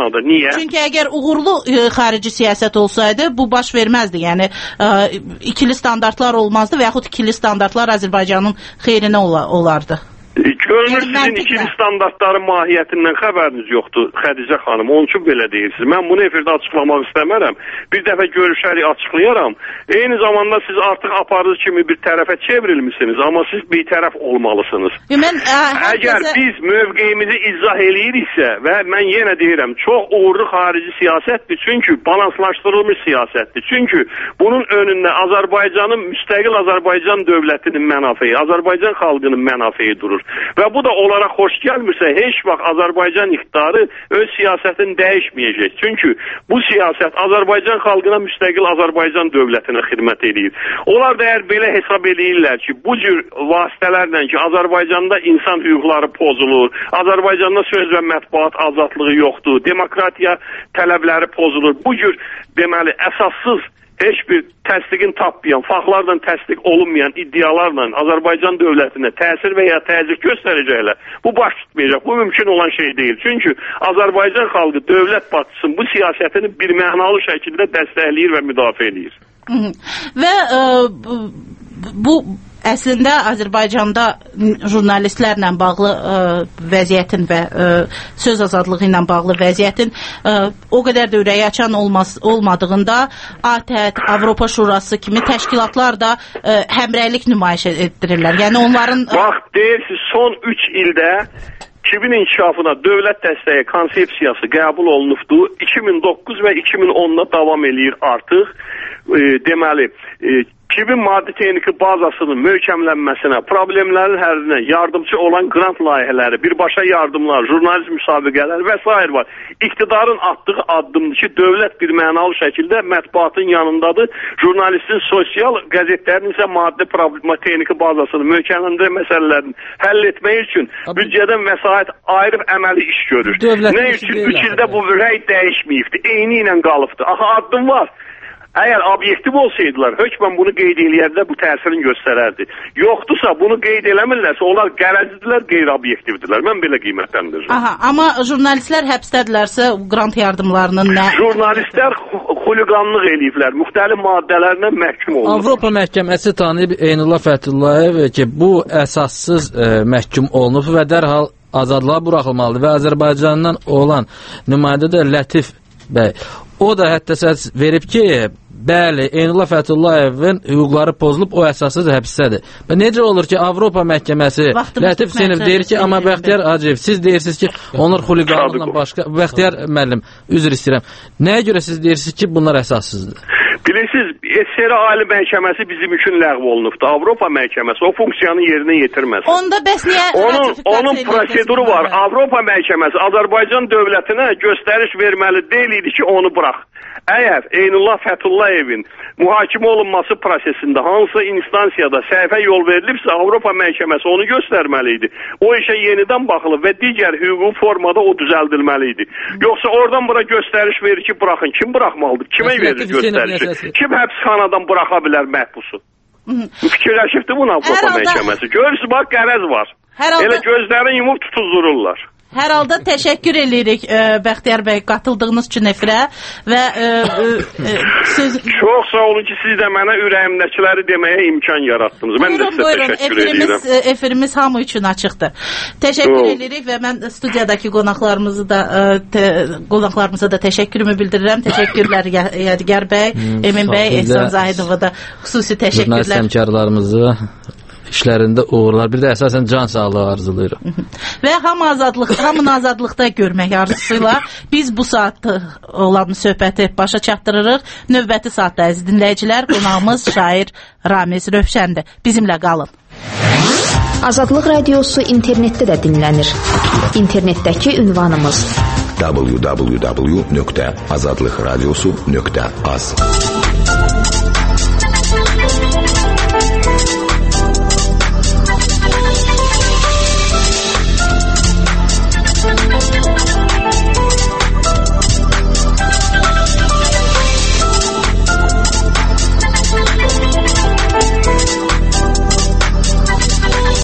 əgər uğurlu xarici siyasət olsaydı, bu baş verməzdi. Yəni, ikili standartlar olmazdı və yaxud ikili standartlar Azərbaycanın xeyrinə olardı. Görünür sizin ikili standartların mahiyyətindən xəbəriniz yoxdur, Xədicə xanım. Onun üçün belə deyirsiniz. Mən bunu efirdə açıqlamaq istəmərəm. Bir dəfə görüşərik, açıqlayaram. Eyni zamanda siz artıq aparıcı kimi bir tərəfə çevrilmişsiniz, amma siz bir tərəf olmalısınız. Əgər biz mövqeyimizi izah eləyiriksə və mən yenə deyirəm, çox uğurlu xarici siyasətdir, çünki balanslaşdırılmış siyasətdir. Çünki bunun önündə Azərbaycanın, müstəqil Azərbaycan dövlətinin mənafeyi, Azərbaycan xalqının mənafeyi durur. Və bu da onlara xoş gəlmirsə, heç vaxt Azərbaycan iqtidarı öz siyasətini dəyişməyəcək. Çünki bu siyasət Azərbaycan xalqına müstəqil Azərbaycan dövlətinə xidmət edir. Onlar da əgər belə hesab edirlər ki, bu cür vasitələrlə ki, Azərbaycanda insan hüquqları pozulur, Azərbaycanda söz və mətbuat azadlığı yoxdur, demokratiya tələbləri pozulur. Bu cür, deməli, əsassız heç bir təsdiqin tapmayan, faktlarla təsdiq olunmayan iddialarla Azərbaycan dövlətinə təsir və ya təzyiq göstərəcəklər. Bu baş tutmayacaq. Bu mümkün olan şey deyil. Çünki Azərbaycan xalqı dövlət başçısının bu siyasətini bir mənalı şəkildə dəstəkləyir və müdafiə edir. Və bu əslində Azərbaycanda jurnalistlərlə bağlı vəziyyətin və söz azadlığı ilə bağlı vəziyyətin o qədər də ürəyi açan olmadığında ATƏT, Avropa Şurası kimi təşkilatlar da həmrəylik nümayiş etdirirlər. Yəni onların... Bax, deyirsiniz, son 3 ildə kimin inkişafına dövlət dəstəyi konsepsiyası qəbul olunubdu. 2009 və 2010-da davam eləyir artıq. Deməli, kimin maddi texniki bazasının möhkəmlənməsinə, problemlərin həllinə yardımcı olan qrant layihələri, birbaşa yardımlar, jurnalist müsabiqələri və s. var. İqtidarın atdığı addımdır ki, dövlət bir mənalı şəkildə mətbuatın yanındadır. Jurnalistin sosial, qəzetlərin isə maddi texniki bazasını möhkəmləndirmə məsələlərini həll etmək üçün büdcədən vəsait ayırıb əməli iş görür. Nə üçün 3 ildə bu rəy dəyişməyibdir, eyni ilə qalıbdır. Axı addım var. Əgər obyektiv olsaydılar, hökmən bunu qeyd eləyərlər, bu təsirini göstərərdi. Yoxdursa, bunu qeyd eləmirlərsə, onlar qərəzlidirlər, qeyri-obyektivdirlər. Mən belə qiymətləndirirəm. Amma jurnalistlər həbsdədirlərsə, qrant yardımlarının nə? Jurnalistlər xuliqanlıq eləyiblər, müxtəlif maddələrlə məhkum olunur. Avropa məhkəməsi tanıyıb Eynullah Fəthullayev ki, bu əsassız məhkum olunub və dərhal azadlığa buraxılmalıdır və Azərbaycandan olan nümayəndə də Lətif bəy. O da hətta səs verib ki, bəli, Eynullah Fətullayevin hüquqları pozulub, o əsassız həbsdədir. Və necə olur ki, Avropa məhkəməsi Lətif Hüseynov deyir ki, amma Bəxtiyar Hacıyev, siz deyirsiniz ki, onlar xuliqanlıqla başqa, Bəxtiyar müəllim, üzr istəyirəm. Nəyə görə siz deyirsiniz ki, bunlar əsassızdır? Bilirsiniz, SSR Ali Məhkəməsi bizim üçün ləğv olunubdur. Avropa Məhkəməsi o funksiyanı yerinə yetirməsin. Onda bəs niyə onun proseduru var. Avropa Məhkəməsi Azərbaycan dövlətinə göstəriş verməli deyil idi ki, onu burax. Əgər Eynullah Fətullayevin mühakimə olunması prosesində hansı instansiyada səhvə yol verilibsə, Avropa Məhkəməsi onu göstərməli idi. O işə yenidən baxılıb və digər hüquqi formada o düzəldilməli idi. Yoxsa oradan bura göstəriş verir ki, buraxın. Kim buraxmalıdır? Kimə verir göstərişi? Kim həbsxanadan buraxa bilər məhbusu? Fikirləşibdir buna Avropa Məhkəməsi. Görürsünüz, bax, qərəz var. Elə gözlərini yumub tutuzdururlar. Hər halda təşəkkür edirik Bəxtiyar bəy qatıldığınız üçün efirə və Çox sağ olun ki, siz də mənə ürəyimdəkiləri deməyə imkan yaratdınız. Mən də sizə təşəkkür edirəm. Efirimiz hamı üçün açıqdır. Təşəkkür edirik və mən studiyadakı qonaqlarımıza da təşəkkürümü bildirirəm. Təşəkkürlər Yadigar bəy, Emin bəy, Ehsan Zahidova da xüsusi təşəkkürlər. Jurnalist həmkarlarımızı işlərində uğurlar. Bir də əsasən can sağlığı arzulayırıq. Və hamını azadlıqda görmək arzusuyla biz bu saat olan söhbəti başa çatdırırıq. Növbəti saatda əziz dinləyicilər, qonağımız şair Ramiz Rövşəndir. Bizimlə qalın. Azadlıq radiosu internetdə də dinlənir. İnternetdəki ünvanımız www.azadlıqradiosu.az